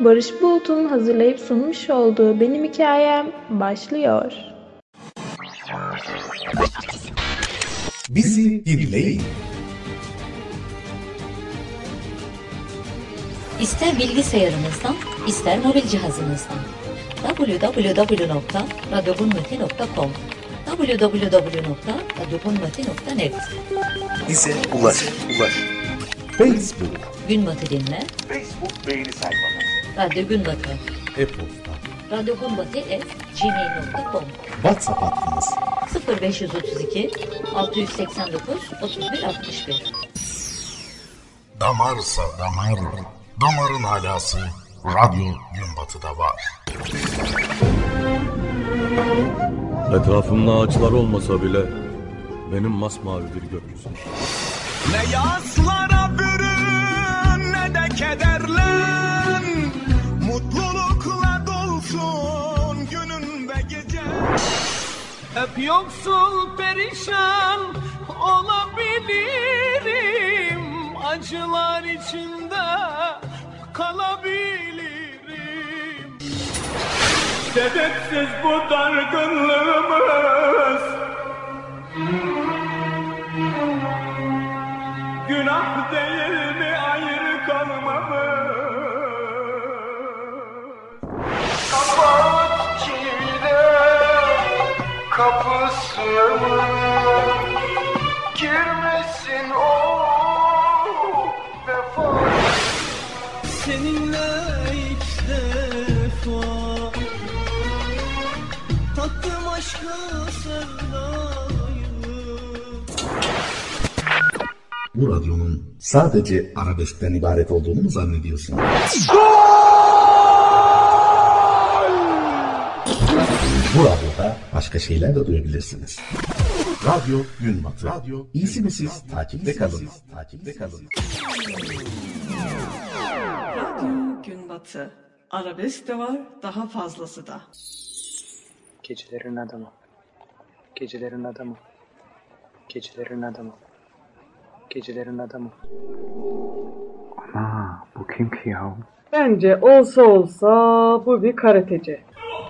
Barış Bulut'un hazırlayıp sunmuş olduğu Benim Hikayem başlıyor. Bizi dinleyin. İster bilgisayarınızdan, ister mobil cihazınızdan. www.radyogunmati.com www.radyogunmati.net Bize ulaş. Facebook. Günbatı dinle. Facebook beğeni sayfamız. Radyo Günbatı. E-posta. radyogunbatı@gmail.com WhatsApp hattımız. 0532 689 31 61. Damarsa damar, damarın alası Radyo Günbatı'da var. Etrafımda ağaçlar olmasa bile benim masmavidir gökyüzü. Ne yaslara bürün ne de kederlen, mutlulukla dolsun günün ve gece. Hep yoksul perişan olabilirim, acılar içinde kalabilirim. Sebepsiz bu dargınlığımız, günah değil mi ayrı kalmamız? Kapat çile kapısını, girmesin o vefa. Seninle ilk defa tattım aşkı sevdayı. Bu radyonun sadece arabeskten ibaret olduğunu mu zannediyorsun? Bu radyoda başka şeyler de duyabilirsiniz. Radyo Günbatı. İyisi mi siz? Takipte kalın. Radyo Günbatı. Arabesk de var, daha fazlası da. Gecelerin adamı. Gecelerin adamı. Gecelerin adamı. Gecelerin adamı. Ana bu kim ki ya? Bence olsa bu bir karateci.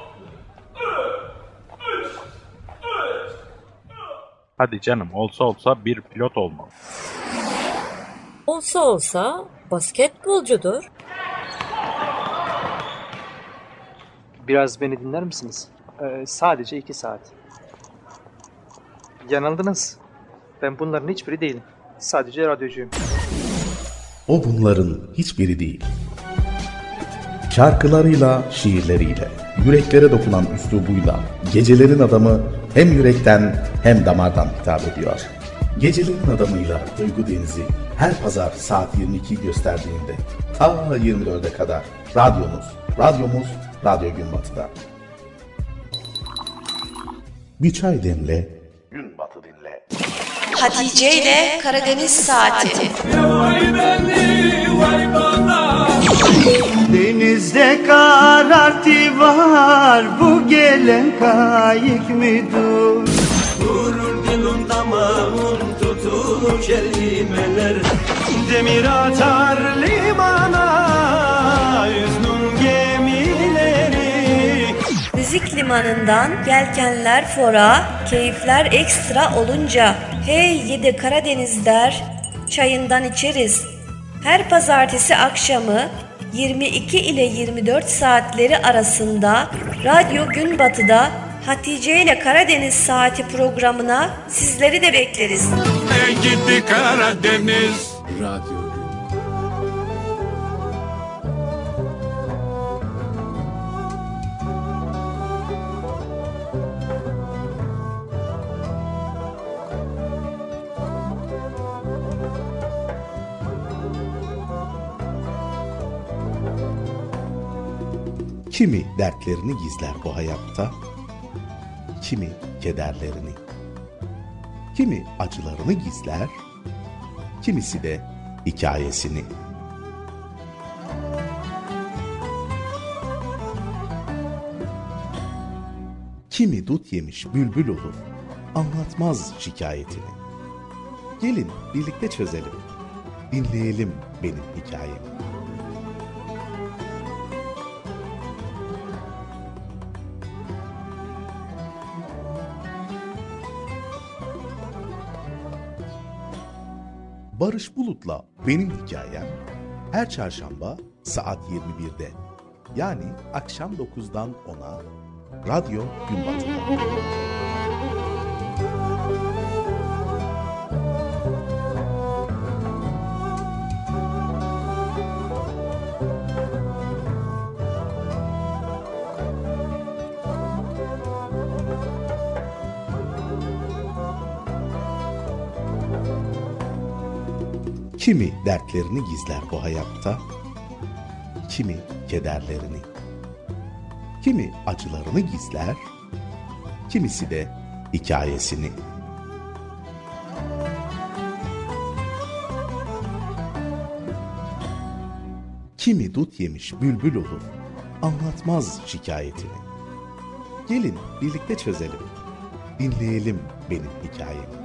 Hadi canım olsa bir pilot olmalı. Olsa basketbolcudur. Biraz beni dinler misiniz? Sadece 2 saat. Yanıldınız. Ben bunların hiçbiri değilim. Sadece radyocuyum. O bunların hiçbiri değil. Şarkılarıyla, şiirleriyle, yüreklere dokunan üslubuyla Gecelerin Adamı hem yürekten hem damardan hitap ediyor. Gecelerin Adamı'yla Duygu Deniz'i her pazar saat 22'yi gösterdiğinde ta 24'e kadar radyomuz Radyo Günbatı'da. Bir çay demle, Günbatı dinle. Hatice ile Karadeniz Saati. Denizde karartı var, bu gelen kayık mıdır? Vurur dilum damağım, tutur kelimeler, demir atar limana, yüznün gemileri. Müzik limanından yelkenler fora, keyifler ekstra olunca, hey yedi Karadeniz der, çayından içeriz. Her pazartesi akşamı 22 ile 24 saatleri arasında Radyo Günbatı'da Hatice ile Karadeniz Saati programına sizleri de bekleriz. Ey gidi Karadeniz. Radyo. Kimi dertlerini gizler bu hayatta, kimi kederlerini, kimi acılarını gizler, kimisi de hikayesini. Kimi dut yemiş bülbül olur, anlatmaz şikayetini. Gelin birlikte çözelim, dinleyelim benim hikayemi. Barış Bulut'la Benim Hikayem her çarşamba saat 21'de, yani akşam 9'dan 10'a Radyo Günbatı'da. Kimi dertlerini gizler bu hayatta, kimi kederlerini, kimi acılarını gizler, kimisi de hikayesini. Kimi dut yemiş bülbül olur, anlatmaz şikayetini. Gelin birlikte çözelim, dinleyelim benim hikayemi.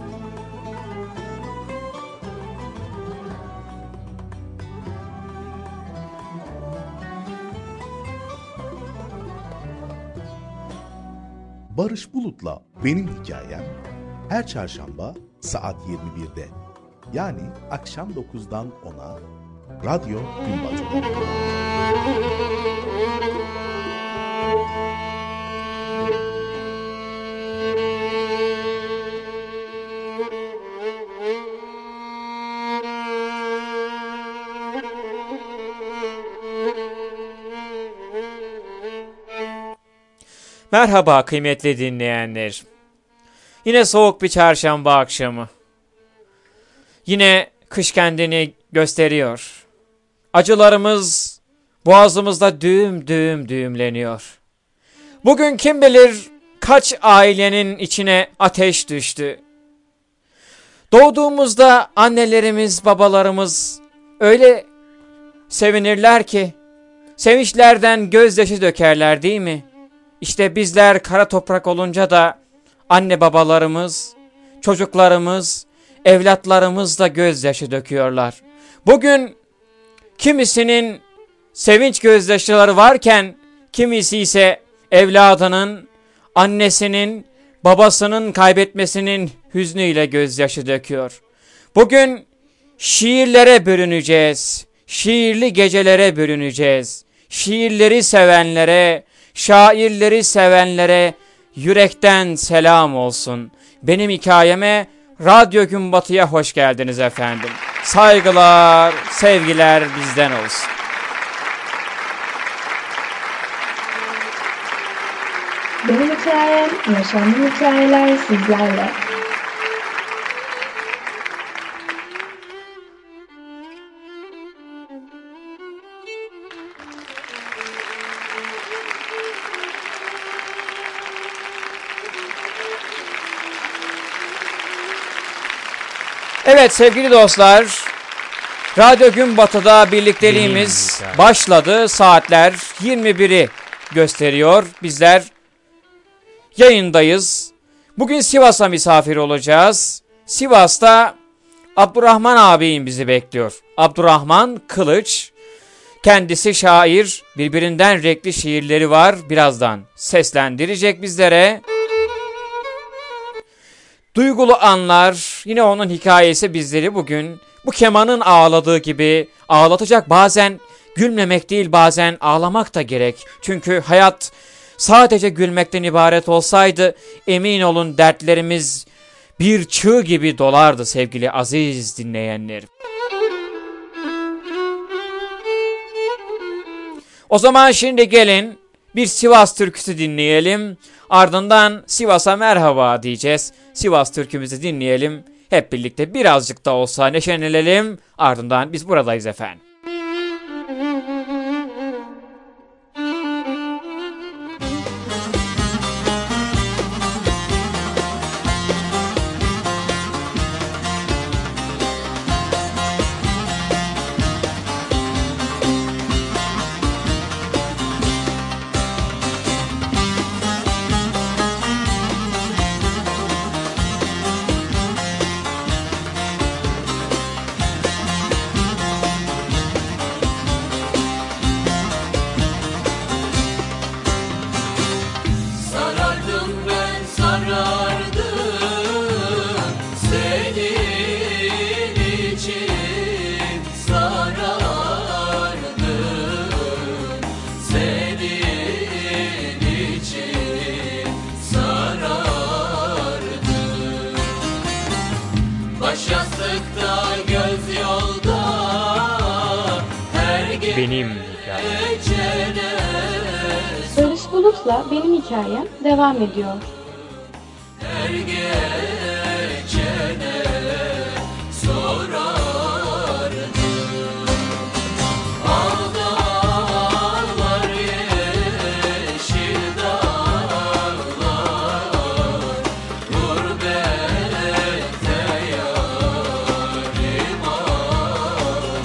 Barış Bulut'la Benim Hikayem her çarşamba saat 21'de, yani akşam 9'dan 10'a Radyo Günbatı'da. Merhaba kıymetli dinleyenler. Yine soğuk bir çarşamba akşamı. Yine kış kendini gösteriyor. Acılarımız boğazımızda düğüm düğüm düğümleniyor. Bugün kim bilir kaç ailenin içine ateş düştü. Doğduğumuzda annelerimiz, babalarımız öyle sevinirler ki, sevinçlerden gözyaşı dökerler değil mi? İşte bizler kara toprak olunca da anne babalarımız, çocuklarımız, evlatlarımız da gözyaşı döküyorlar. Bugün kimisinin sevinç gözyaşları varken, kimisi ise evladının, annesinin, babasının kaybetmesinin hüznüyle gözyaşı döküyor. Bugün şiirlere bürüneceğiz, şiirli gecelere bürüneceğiz. Şiirleri sevenlere, şairleri sevenlere yürekten selam olsun. Benim hikayeme Radyo Günbatı'ya hoş geldiniz efendim. Saygılar, sevgiler bizden olsun. Benim hikayem, yaşandığım hikayeler sizlerle. Evet sevgili dostlar, Radyo Günbatı'da birlikteliğimiz başladı. Saatler 21'i gösteriyor. Bizler yayındayız. Bugün Sivas'a misafir olacağız. Sivas'ta Abdurrahman abim bizi bekliyor. Abdurrahman Kılıç. Kendisi şair. Birbirinden renkli şiirleri var. Birazdan seslendirecek bizlere. Duygulu anlar, yine onun hikayesi bizleri bugün bu kemanın ağladığı gibi ağlatacak. Bazen gülmemek değil, bazen ağlamak da gerek. Çünkü hayat sadece gülmekten ibaret olsaydı emin olun dertlerimiz bir çığ gibi dolardı sevgili aziz dinleyenler. O zaman şimdi gelin bir Sivas türküsü dinleyelim. Ardından Sivas'a merhaba diyeceğiz. Sivas türkümüzü dinleyelim. Hep birlikte birazcık da olsa neşelenelim. Ardından biz buradayız efendim. Baş yastıkta göz yolda. Her gece Benim hikayem. Barış Bulut'la Benim Hikayem devam ediyor. Her geçene sorardım. Ağlar yeşil dağlar, gurbette yarim ağlar.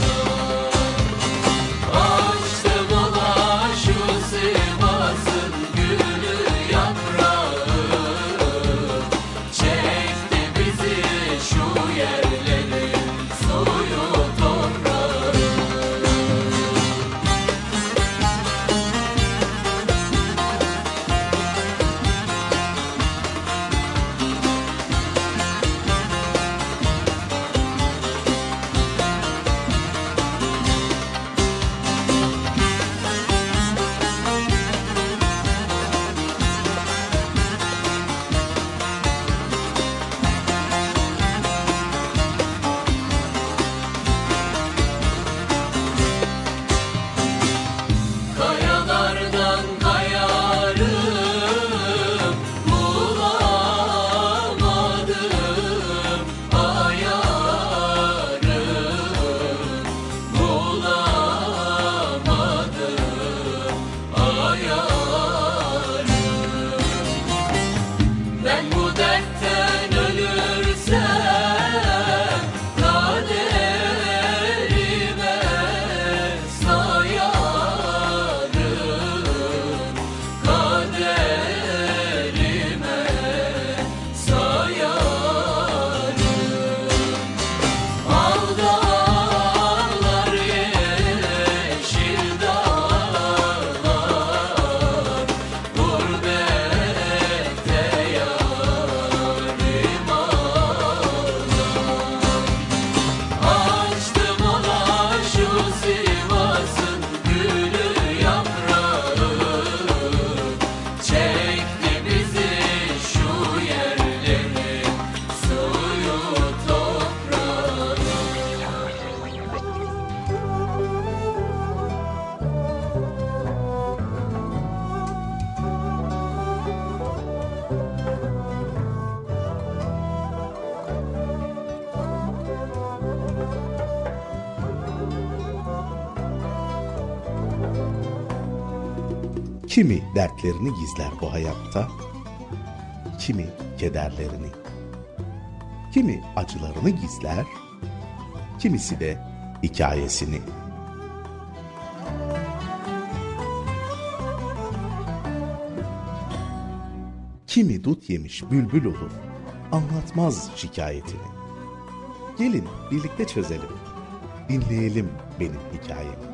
Açtım ola şu Sivas'ın gülü yaprağı, çekti bizi şu yerlerin suyu toprağı. Kayalardan kayarım, bulamadım ayarım, bulamadım ayarım. Ben bu dertten ölürsem kaderime sayarım, kaderime sayarım. Ağlar yeşil dağlar, gurbette yarim ağlar. Açtım ola şu Sivas'ın gülü yaprağı, çekti bizi şu yerlerin suyu toprağı. Kimi dertlerini gizler bu hayatta, kimi kederlerini, kimi acılarını gizler, kimisi de hikayesini. Kimi dut yemiş bülbül olur, anlatmaz şikayetini. Gelin birlikte çözelim, dinleyelim benim hikayemi.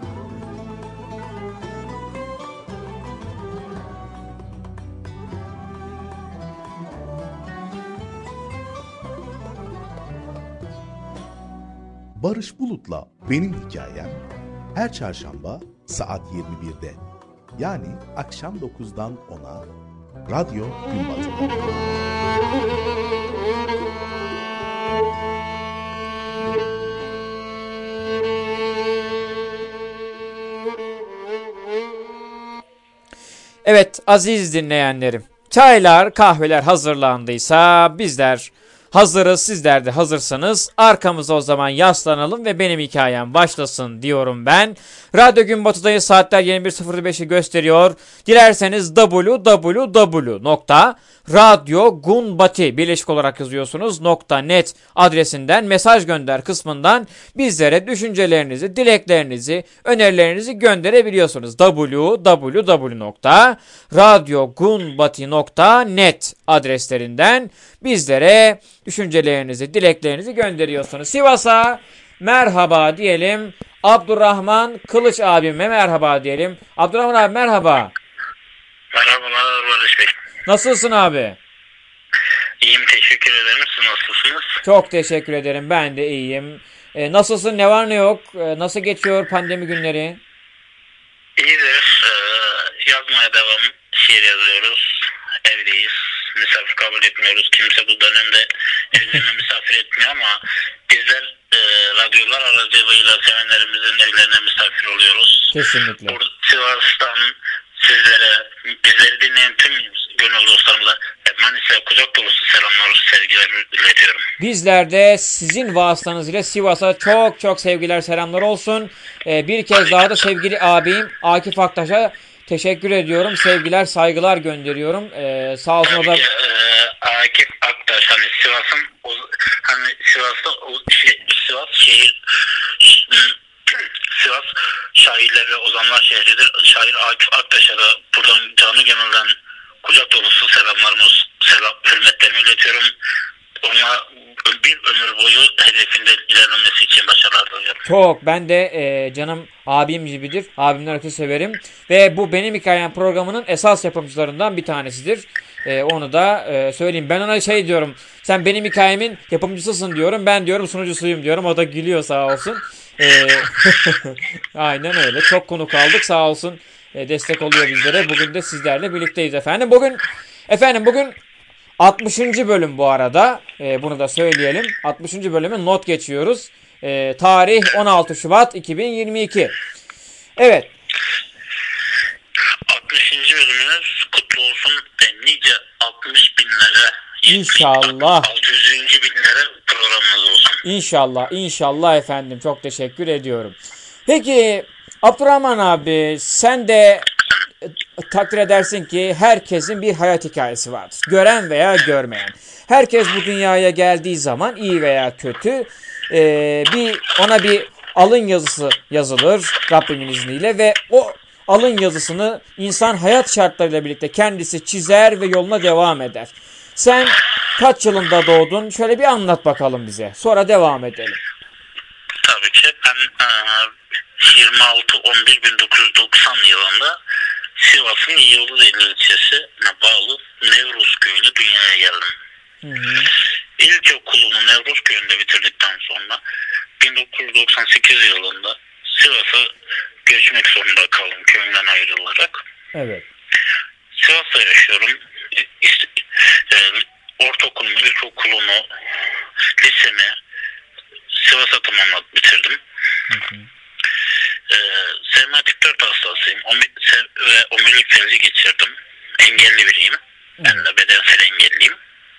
Barış Bulut'la Benim Hikayem her çarşamba saat 21'de, yani akşam 9'dan 10'a Radyo Gün Batı'da. Evet aziz dinleyenlerim, çaylar kahveler hazırlandıysa bizler hazırız, sizler de hazırsanız arkamıza o zaman yaslanalım ve benim hikayem başlasın diyorum ben. Radyo Gün Batı'dayız, saatler 21.05'i gösteriyor. Dilerseniz www.radyogunbati birleşik olarak yazıyorsunuz .net adresinden mesaj gönder kısmından bizlere düşüncelerinizi, dileklerinizi, önerilerinizi gönderebiliyorsunuz. www.radyogunbati.net adreslerinden bizlere düşüncelerinizi, dileklerinizi gönderiyorsunuz. Sivas'a merhaba diyelim. Abdurrahman Kılıç abime merhaba diyelim. Abdurrahman abi merhaba. Merhabalar Barış Bey. Nasılsın abi? İyiyim, teşekkür ederim. Siz nasılsınız? Çok teşekkür ederim. Ben de iyiyim. Nasılsın? Ne var ne yok? Nasıl geçiyor pandemi günleri? İyidir. Yazmaya devam. Şiir yazıyoruz. Evdeyiz. Misafir kabul etmiyoruz. Kimse bu dönemde evlerine misafir etmiyor ama bizler radyolar aracılığıyla sevenlerimizin evlerine misafir oluyoruz. Kesinlikle. Burada Sivas'tan sizlere, bizleri dinleyen tüm gönül dostlarımıza Manisa'ya kucak dolusu selamlar, sevgiler iletiyorum. Bizler de sizin vasıtanız ile Sivas'a çok çok sevgiler, selamlar olsun. Bir kez daha da sevgili abim Akif Aktaş'a teşekkür ediyorum. Sevgiler, saygılar gönderiyorum. Sağ olsun o da... Akif Aktaş hani Sivas'ın hani Sivas'ta Sivas şehir Sivas şairler ve ozanlar şehridir. Şair Akif Aktaş'a da buradan canı gönülden kucak dolusu selamlarımız, hürmetlerimi iletiyorum. Ona bir ömür boyu hedefinde ilerlemesi için başarılar diliyorum. Çok. Ben de canım abim gibidir. Abimden ötürü severim. Ve bu Benim Hikayem programının esas yapımcılarından bir tanesidir. Onu da söyleyeyim. Ben ona şey diyorum. Sen Benim Hikayemin yapımcısısın diyorum. Ben diyorum sunucusuyum diyorum. O da gülüyor sağ olsun. Aynen öyle. Çok konuk aldık sağ olsun. Destek oluyor bizlere. Bugün de sizlerle birlikteyiz efendim. Bugün 60. bölüm bu arada. Bunu da söyleyelim. 60. bölümü not geçiyoruz. Tarih 16 Şubat 2022. Evet. 60. bölümünüz kutlu olsun ve nice 60 binlere, İnşallah. 600. binlere programınız olsun. İnşallah efendim. Çok teşekkür ediyorum. Peki Abdurrahman abi, sen de takdir edersin ki herkesin bir hayat hikayesi vardır. Gören veya görmeyen. Herkes bu dünyaya geldiği zaman iyi veya kötü ona bir alın yazısı yazılır Rabbimin izniyle ve o alın yazısını insan hayat şartlarıyla birlikte kendisi çizer ve yoluna devam eder. Sen kaç yılında doğdun? Şöyle bir anlat bakalım bize. Sonra devam edelim. Tabii ki. Ben 26-11-1990 yılında Sivas'ın Yıldızeli ilçesine bağlı Nevruz köyünde dünyaya geldim. İlkokulumu Nevruz köyünde bitirdikten sonra 1998 yılında Sivas'a göçmek zorunda kaldım köyümden ayrılarak. Evet. Sivas'ta yaşıyorum. Ortaokulumu, ilkokulumu, lisemi Sivas'a tamamladım, bitirdim. Sevmatik 4 hastasıyım ve omurilik felci geçirdim. Engelli biriyim. Ben de bedensel engelliyim.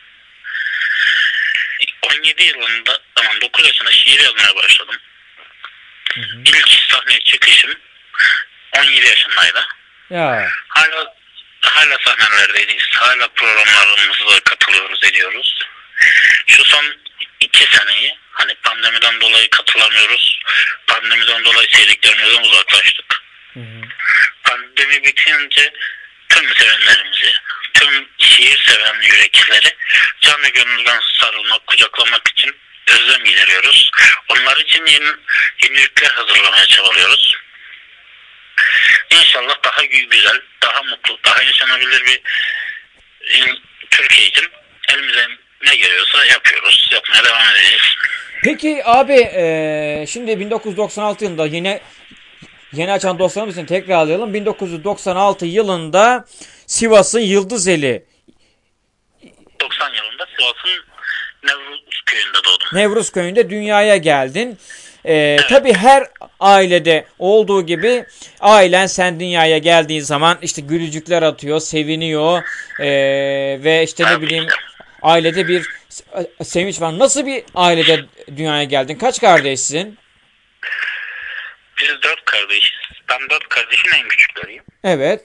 9 yaşında şiir yazmaya başladım. İlk sahneye çıkışım 17 yaşındaydı. Ya. Hala sahnelerdeydik. Hala programlarımıza katılıyoruz, ediyoruz. Şu son 2 seneyi hani pandemiden dolayı katılamıyoruz. Pandemiden dolayı sevdiklerimizden uzaklaştık. Pandemi bitince tüm sevenlerimizi, tüm şiir seven yürekleri canı gönülden sarılmak, kucaklamak için özlem gideriyoruz. Onlar için yenilikler hazırlamaya çabalıyoruz. İnşallah daha güzel, daha mutlu, daha yaşanabilir bir Türkiye için elimizden ne geliyorsa yapıyoruz. Yapmaya devam edeceğiz. Peki abi şimdi 1996 yılında yeni açan dostlarımız için tekrarlayalım. 1996 yılında Sivas'ın Yıldızeli. 90 yılında Sivas'ın Nevruz köyünde doğdum. Nevruz köyünde dünyaya geldin. Tabii her ailede olduğu gibi ailen sen dünyaya geldiğin zaman işte gülücükler atıyor, seviniyor ve işte ne bileyim ailede bir sevinç var. Nasıl bir ailede dünyaya geldin? Kaç kardeşsin? Biz 4 kardeşiz. Ben 4 kardeşin en küçükleriyim. Evet.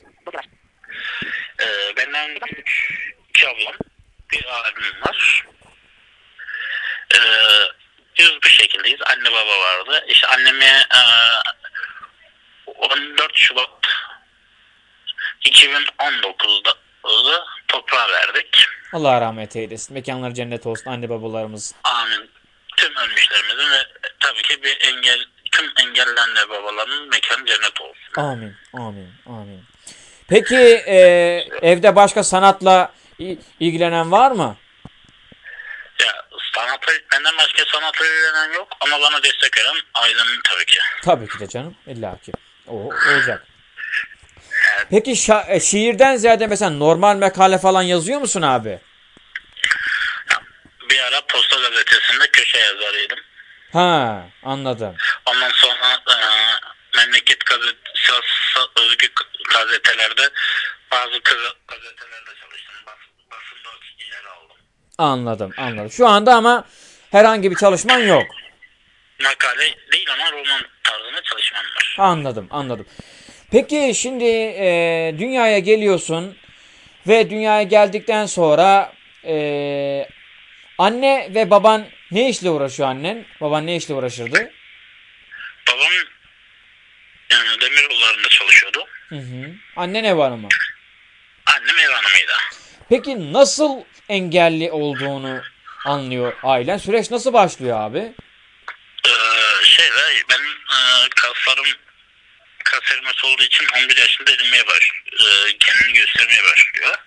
Benden büyük 2 ablam, bir abim var. Biz bu şekildeyiz. Anne baba vardı. İşte anneme 14 Şubat 2019'da toprağa verdik. Allah rahmet eylesin. Mekanları cennet olsun anne babalarımız. Amin. Tüm ölmüşlerimizin ve tabii ki tüm engelli anne babalarının mekanı cennet olsun. Amin. Amin. Amin. Peki evde başka sanatla ilgilenen var mı? Ya benden başka sanatla ilgilenen yok ama bana destek veren ailem tabii ki. Tabii ki de canım. İlla ki. O olacak. Peki şiirden ziyade mesela normal makale falan yazıyor musun abi? bir ara Posta Gazetesi'nde köşe yazarıydım. Ha, anladım. Ondan sonra memleket gazetesi, özgü gazetelerde bazı gazetelerde çalıştım. Basında yer aldım. Anladım. Şu anda ama herhangi bir çalışman yok. Makale değil ama roman tarzında çalışmam var. Anladım. Peki şimdi dünyaya geliyorsun ve dünyaya geldikten sonra anne ve baban ne işle uğraşıyor annen? Baban ne işle uğraşırdı? Babam demir yollarında çalışıyordu. Annen ev hanımı. Annem ev hanımıydı. Peki nasıl engelli olduğunu anlıyor ailen? Süreç nasıl başlıyor abi? Ben kas erimesi olduğu için 11 yaşında edinmeye başlıyor. Kendini göstermeye başlıyor.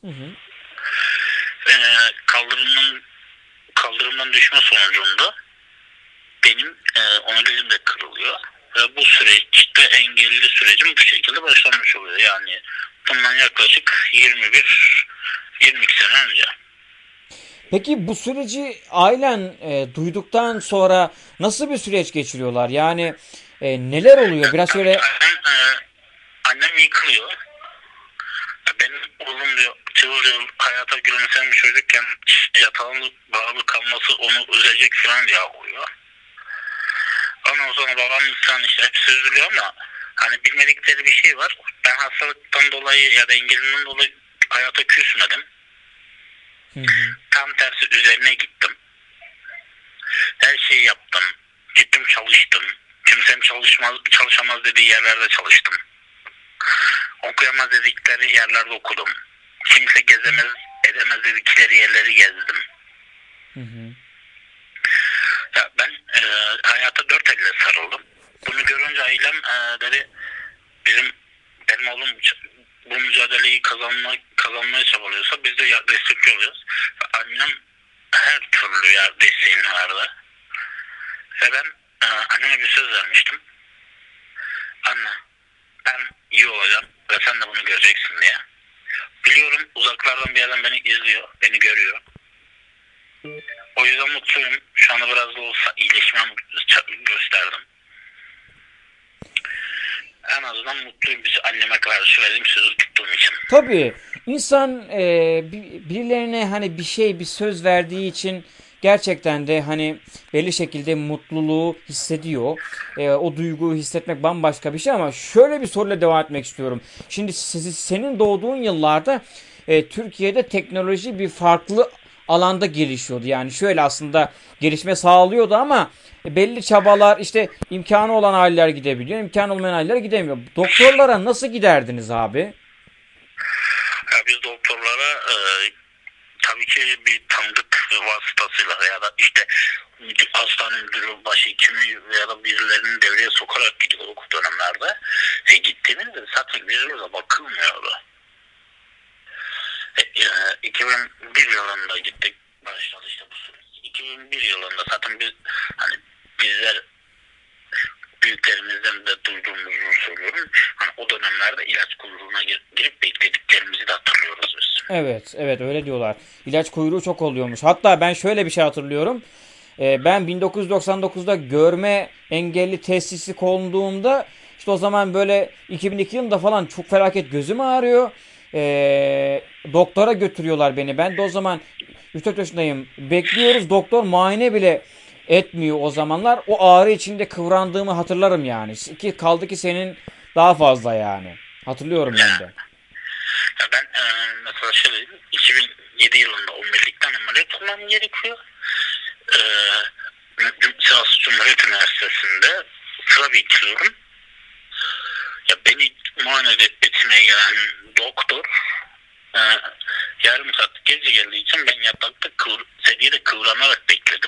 Kaldırımdan düşme sonucunda benim omurilim de kırılıyor. Ve bu süreçte engelli sürecim bu şekilde başlamış oluyor. Yani bundan yaklaşık 22 sene önce. Peki bu süreci ailen duyduktan sonra nasıl bir süreç geçiriyorlar? Yani neler oluyor? Biraz şöyle... Annem yıkılıyor. Benim oğlum diyor, çığır hayata gülümseyen bir çocukken yatağına bağlı kalması onu üzecek falan diye ağlıyor. Ondan sonra babam insan işte hepsi üzülüyor ama hani bilmedikleri bir şey var. Ben hastalıktan dolayı ya da engelimden dolayı hayata küsmedim. Tam tersi üzerine gittim. Her şeyi yaptım. Gittim çalıştım. Kimsenin çalışamaz dediği yerlerde çalıştım. Okuyamaz dedikleri yerlerde okudum. Kimse gezemez edemez dedikleri yerleri gezdim. Ya ben hayata dört elle sarıldım. Bunu görünce ailem dedi benim oğlum bu mücadeleyi kazanmaya çabalıyorsa biz de destekliyoruz. Annem her türlü desteğini verdi. Ve ben anneme bir söz vermiştim. Anne ben iyi olacağım ve sen de bunu göreceksin diye. Biliyorum uzaklardan bir yerden beni izliyor, beni görüyor. O yüzden mutluyum. Şu anda biraz da olsa iyileşmem gösterdim. En azından mutluyum anneme karşı verdiğim sözü tuttuğum için. Tabii insan birilerine hani bir söz verdiği için gerçekten de hani belli şekilde mutluluğu hissediyor. O duyguyu hissetmek bambaşka bir şey ama şöyle bir soruyla devam etmek istiyorum. Şimdi senin doğduğun yıllarda Türkiye'de teknoloji bir farklı alanda gelişiyordu. Yani şöyle aslında gelişme sağlıyordu ama belli çabalar işte imkanı olan aileler gidebiliyor, imkanı olmayan aileler gidemiyor. Doktorlara nasıl giderdiniz abi? Ya biz doktorlara tabii ki bir tanıdık vasıtasıyla ya da işte hastane müdürü, başhekimi ya da birilerinin devreye sokarak gidiyorduk o dönemlerde. Gittiğimizde zaten yüzümüze bakılmıyordu. 2001 yılında gittik. Başladı işte bu süreç. 2001 yılında zaten bizler büyüklerimizden de duyduğumuzu söylüyorum. Hani o dönemlerde ilaç kuyruğuna girip beklediklerimizi de hatırlıyoruz biz. Evet öyle diyorlar. İlaç kuyruğu çok oluyormuş. Hatta ben şöyle bir şey hatırlıyorum. Ben 1999'da görme engelli teşhisi konduğumda işte o zaman böyle 2002 yılında falan çok felaket gözüm ağrıyor. Doktora götürüyorlar beni. Ben de o zaman 3-4 yaşındayım. Bekliyoruz. Doktor muayene bile etmiyor o zamanlar. O ağrı içinde kıvrandığımı hatırlarım yani. Kaldı ki senin daha fazla yani. Hatırlıyorum ben de. Ya ben mesela şöyle 2007 yılında omurilikten ameliyat olmam gerekiyor. Sivas Cumhuriyet Üniversitesi'nde sıra bekliyorum. Ya beni muayene etmeye gelen doktor yarım saat gece geldiği için ben yatakta sedyede kıvranarak bekledim.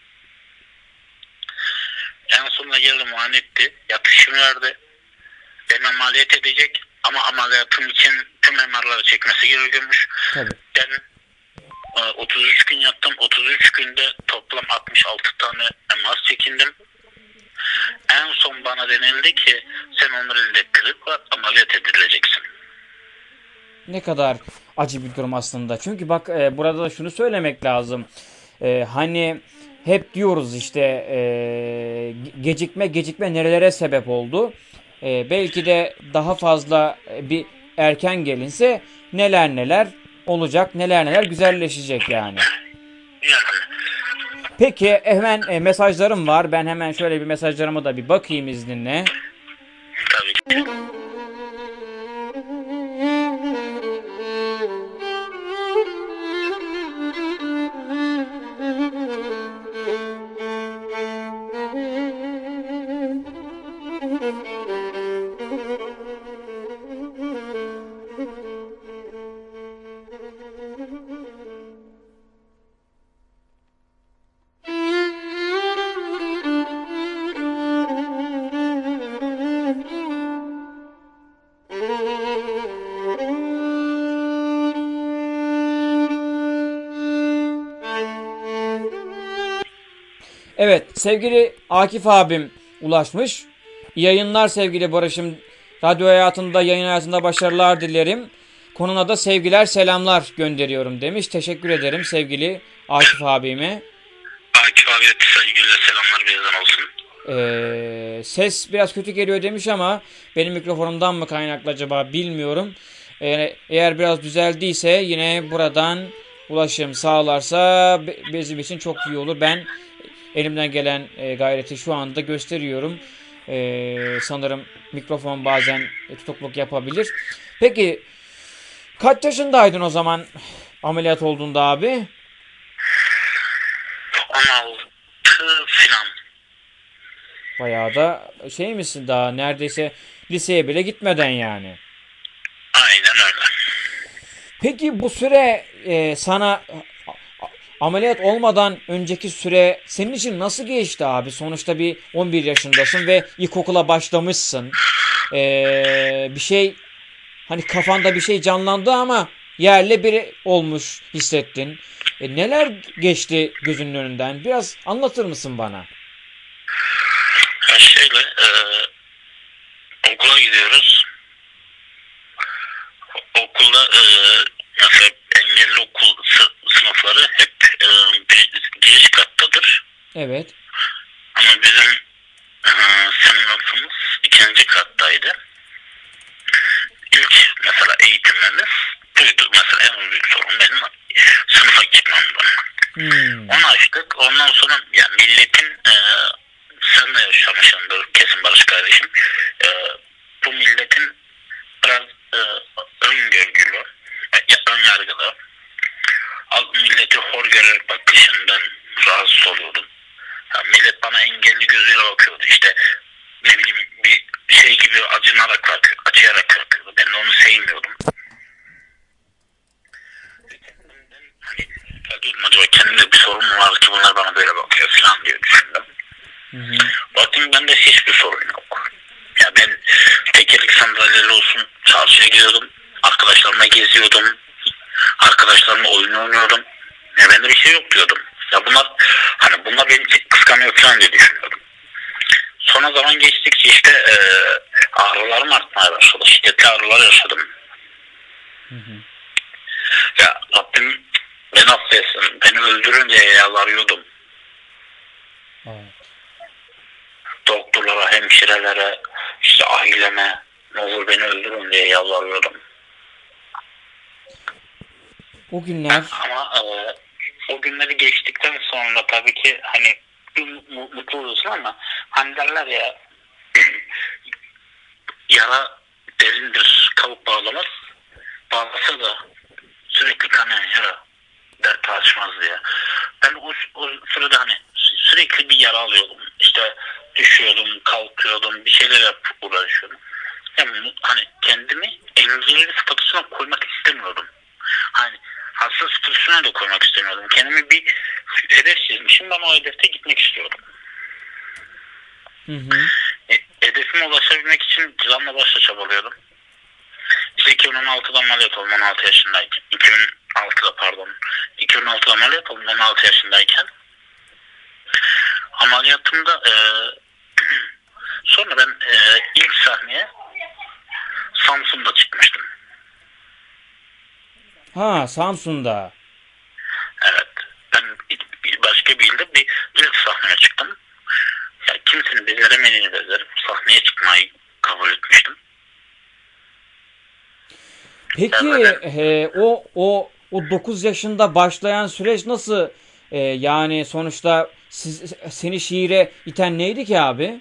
En sonunda geldi muayene etti. Yatışımı verdi. Beni ameliyat edecek ama ameliyatım için tüm MR'ları çekmesi gerekiyormuş. Tabii. Ben 33 gün yattım. 33 günde toplam 66 tane MR çekindim. En son bana denildi ki sen omuriliğinde kırık var, ameliyat edileceksin. Ne kadar acı bir durum aslında. Çünkü bak burada da şunu söylemek lazım. Hani hep diyoruz işte gecikme nerelere sebep oldu. Belki de daha fazla bir erken gelinse neler olacak, neler güzelleşecek yani. Peki hemen mesajlarım var. Ben hemen şöyle bir mesajlarıma da bir bakayım izninle. Evet, sevgili Akif abim ulaşmış. İyi yayınlar sevgili Barış'ım. Radyo hayatında, yayın hayatında başarılar dilerim. Konuna da sevgiler, selamlar gönderiyorum demiş. Teşekkür ederim sevgili Akif abime. Akif abiye sevgiler, selamlar bizden olsun. Ses biraz kötü geliyor demiş ama benim mikrofonumdan mı kaynaklı acaba bilmiyorum. Eğer biraz düzeldiyse yine buradan ulaşım sağlarsa bizim için çok iyi olur. Ben elimden gelen gayreti şu anda gösteriyorum. Sanırım mikrofon bazen tutukluk yapabilir. Peki kaç yaşındaydın o zaman ameliyat olduğunda abi? 16 filan. Bayağı da şey misin, daha neredeyse liseye bile gitmeden yani. Aynen öyle. Peki bu süre sana ameliyat olmadan önceki süre senin için nasıl geçti abi? Sonuçta bir 11 yaşındasın ve ilkokula başlamışsın. Bir şey, hani kafanda bir şey canlandı ama yerle bir olmuş hissettin. Neler geçti gözünün önünden? Biraz anlatır mısın bana? Şöyle okula gidiyoruz. Okulda mesela engelli okul sınıfları hep giriş kattadır. Evet. Ama bizim sınıfımız ikinci kattaydı. İlk mesela eğitimimiz buydu. Mesela en büyük sorun benim sınıfa gitmemdi. Onu açtık. Ondan sonra yani milletin sen de yaşamışsındır kesin Barış kardeşim. Bu milletin biraz öngörgülü, ön yargılı, milleti hor görerek bakışından rahatsız oluyordum. Yani millet bana engelli gözüyle bakıyordu. İşte ne bileyim bir şey gibi acıyarak bakıyordu. Ben de onu sevmiyordum. Hani dedim acaba kendimde bir sorun mu var ki bunlar bana böyle bakıyor falan diye düşündüm. Baktım bende hiçbir sorun yok. Ya ben tekerlek sandalyeleri olsun çarşıya gidiyordum. Arkadaşlarımla geziyordum. Arkadaşlarımla oyun oynuyordum. Ya bende bir şey yok diyordum. Ya bunlar beni kıskanıyor falan diye düşünüyordum. Sonra zaman geçtikçe işte ağrılarım artmaya başladı. Şiddetli ağrılar yaşadım. Ya Rabbim beni affetsin. Beni öldürün diye yalvarıyordum. Doktorlara, hemşirelere, işte aileme ne olur beni öldürün diye yalvarıyordum. O günler... Ama o günleri geçtikten sonra tabii ki hani mutlu oluyorsun ama hani derler ya yara derindir, kabuk bağlamaz. Bağlasa da sürekli kanayan yara dert açmaz diye. Ben o sırada hani sürekli bir yara alıyordum. İşte düşüyordum, kalkıyordum, bir şeyler uğraşıyordum. Yani hani kendimi engelli statüsüne koymak istemiyordum. Hani hasta statüsüne de koymak istemiyordum. Kendime bir hedef çizmişim. Ben o hedefte gitmek istiyordum. Hedefime ulaşabilmek için canla başla çabalıyordum. İşte 2016'da ameliyat oldum 16 yaşındayken. 2006'da ameliyat oldum 16 yaşındayken. Ameliyatımda sonra ben ilk sahneye Samsun'da çıkmıştım. Ha, Samsun'da. Evet. Ben sahneye çıktım. Ya kimsenin beceremediğini becerip sahneye çıkmayı kabul etmiştim. Peki o 9 yaşında başlayan süreç nasıl yani sonuçta seni şiire iten neydi ki abi?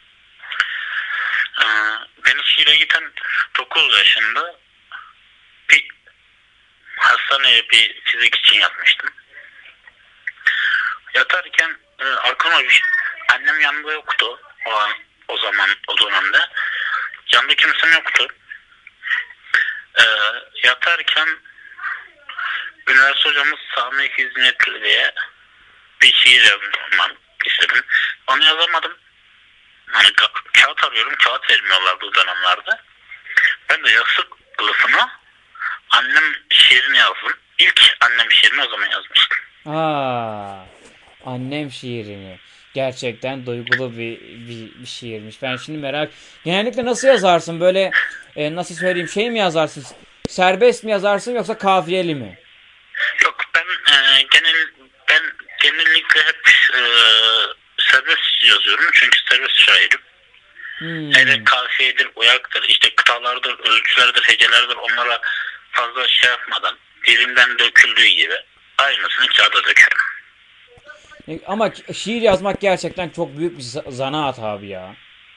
Beni şiire iten 9 yaşında bir hastaneye bir fizik için yatmıştım. Yatarken aklıma annem yanımda yoktu o zaman o dönemde. Yanımda kimsem yoktu. Yatarken üniversite hocamız Sami Hizmetli diye bir şiir yazmam istedim. Onu yazamadım. Hani kağıt arıyorum, kağıt vermiyorlardı o dönemlerde. Ben de yastık kılıfına annem şiirini yazdım. İlk annem şiirini o zaman yazmıştım. Annem şiirini. Gerçekten duygulu bir şiirmiş. Ben şimdi genellikle nasıl yazarsın? Böyle nasıl söyleyeyim, şey mi yazarsın? Serbest mi yazarsın yoksa kafiyeli mi? Yok, ben genellikle hep serbest yazıyorum. Çünkü serbest şairim. Hele kafiyedir, uyaktır, işte kıtalardır, ölçülerdir, hecelerdir, onlara fazla şey yapmadan dilimden döküldüğü gibi aynısını kağıda dökerim. Ama şiir yazmak gerçekten çok büyük bir zanaat abi ya.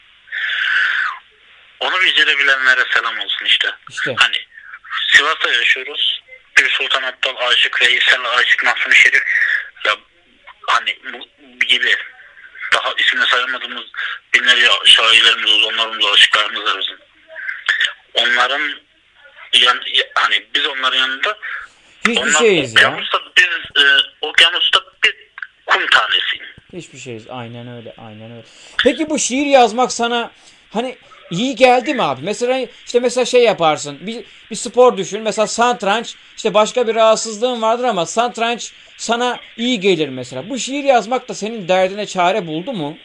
Onu becerebilenlere selam olsun işte. Hani Sivas'ta yaşıyoruz. Bir Sultan Abdal Aşık, Veysel Aşık, Mahsuni Şerif ya hani bu gibi daha ismini sayamadığımız binlerce şairlerimiz, ozanlarımız, aşıklarımız var bizim. Onların hani biz onların yanında hiçbir şeyiz ya. Biz okyanusta bir kum tanesiyim. Hiçbir şeyiz. Aynen öyle. Aynen öyle. Peki bu şiir yazmak sana hani iyi geldi mi abi? Mesela şey yaparsın. Bir spor düşün. Mesela satranç. İşte başka bir rahatsızlığın vardır ama satranç sana iyi gelir mesela. Bu şiir yazmak da senin derdine çare buldu mu?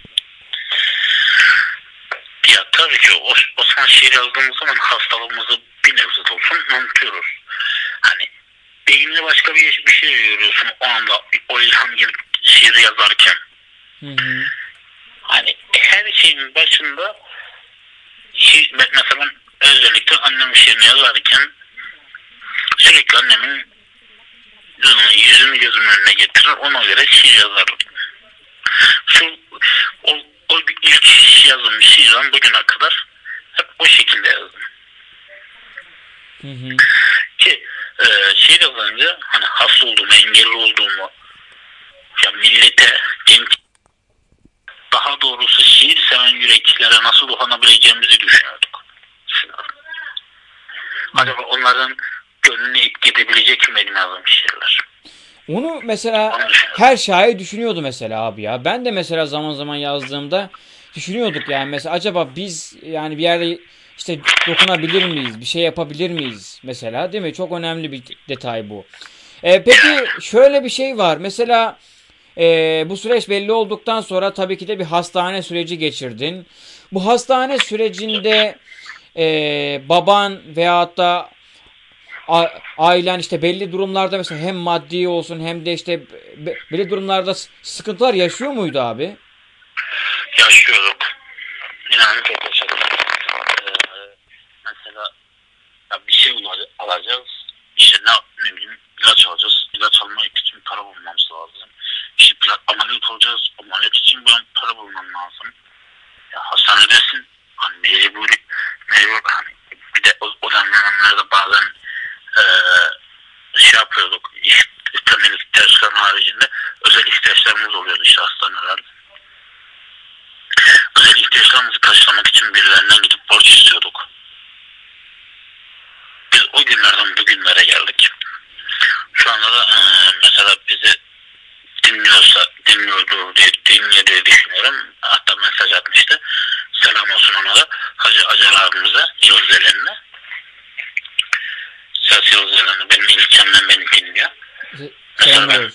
Ya tabii ki o zaman şiir yazdığımız zaman hastalığımızı bir nebze olsun unutuyoruz. Hani beynine başka bir şey görüyorsun o anda, o ilham gelip şiir yazarken. Hani her şeyin başında mesela ben özellikle annemin şiirini yazarken sürekli annemin yüzünü gözümün önüne getirir, ona göre şiir yazarım. O ilk yazdığım şiirden bugüne kadar hep o şekilde yazdım. Ki şiir yazınca hani hasta olduğumu, engelli olduğumu, ya millete, genç, daha doğrusu şiir seven yüreklere nasıl dokunabileceğimizi düşünüyorduk. Acaba onların gönlünü etki edebilecek mi benim yazdığım şiirler? Onu mesela her şair düşünüyordu mesela abi ya. Ben de mesela zaman zaman yazdığımda düşünüyorduk yani mesela acaba biz yani bir yerde işte dokunabilir miyiz? Bir şey yapabilir miyiz mesela, değil mi? Çok önemli bir detay bu. Peki şöyle bir şey var. Mesela bu süreç belli olduktan sonra tabii ki de bir hastane süreci geçirdin. Bu hastane sürecinde baban veyahut da ailen işte belli durumlarda mesela hem maddi olsun hem de işte belli durumlarda sıkıntılar yaşıyor muydu abi? Yaşıyorduk. İnanın çok yaşadık. Mesela ya bir şey alacağız. İşte ne bileyim ilaç alacağız. İlaç almak için para bulmamız lazım. İşte ameliyat olacağız. Ameliyat için ben para bulmam lazım. Ya hastanedesin. Hani mecbur hani bir de o dönemlerde bazen şey yapıyorduk. Temel ihtiyaçların haricinde özel ihtiyaçlarımız oluyordu işte hastanelerde. Özel ihtiyaçlarımızı karşılamak için birilerinden gidip borç istiyorduk. Biz o günlerden bugünlere geldik. Şu anda da mesela bizi dinliyordur diye düşünüyorum. Hatta mesaj atmıştı. Selam olsun ona da. Hacı Acar abimize, Yıldız Elen'le. Ses Yıldız Elen'le benim ilçemden beni dinliyor. Mesela ben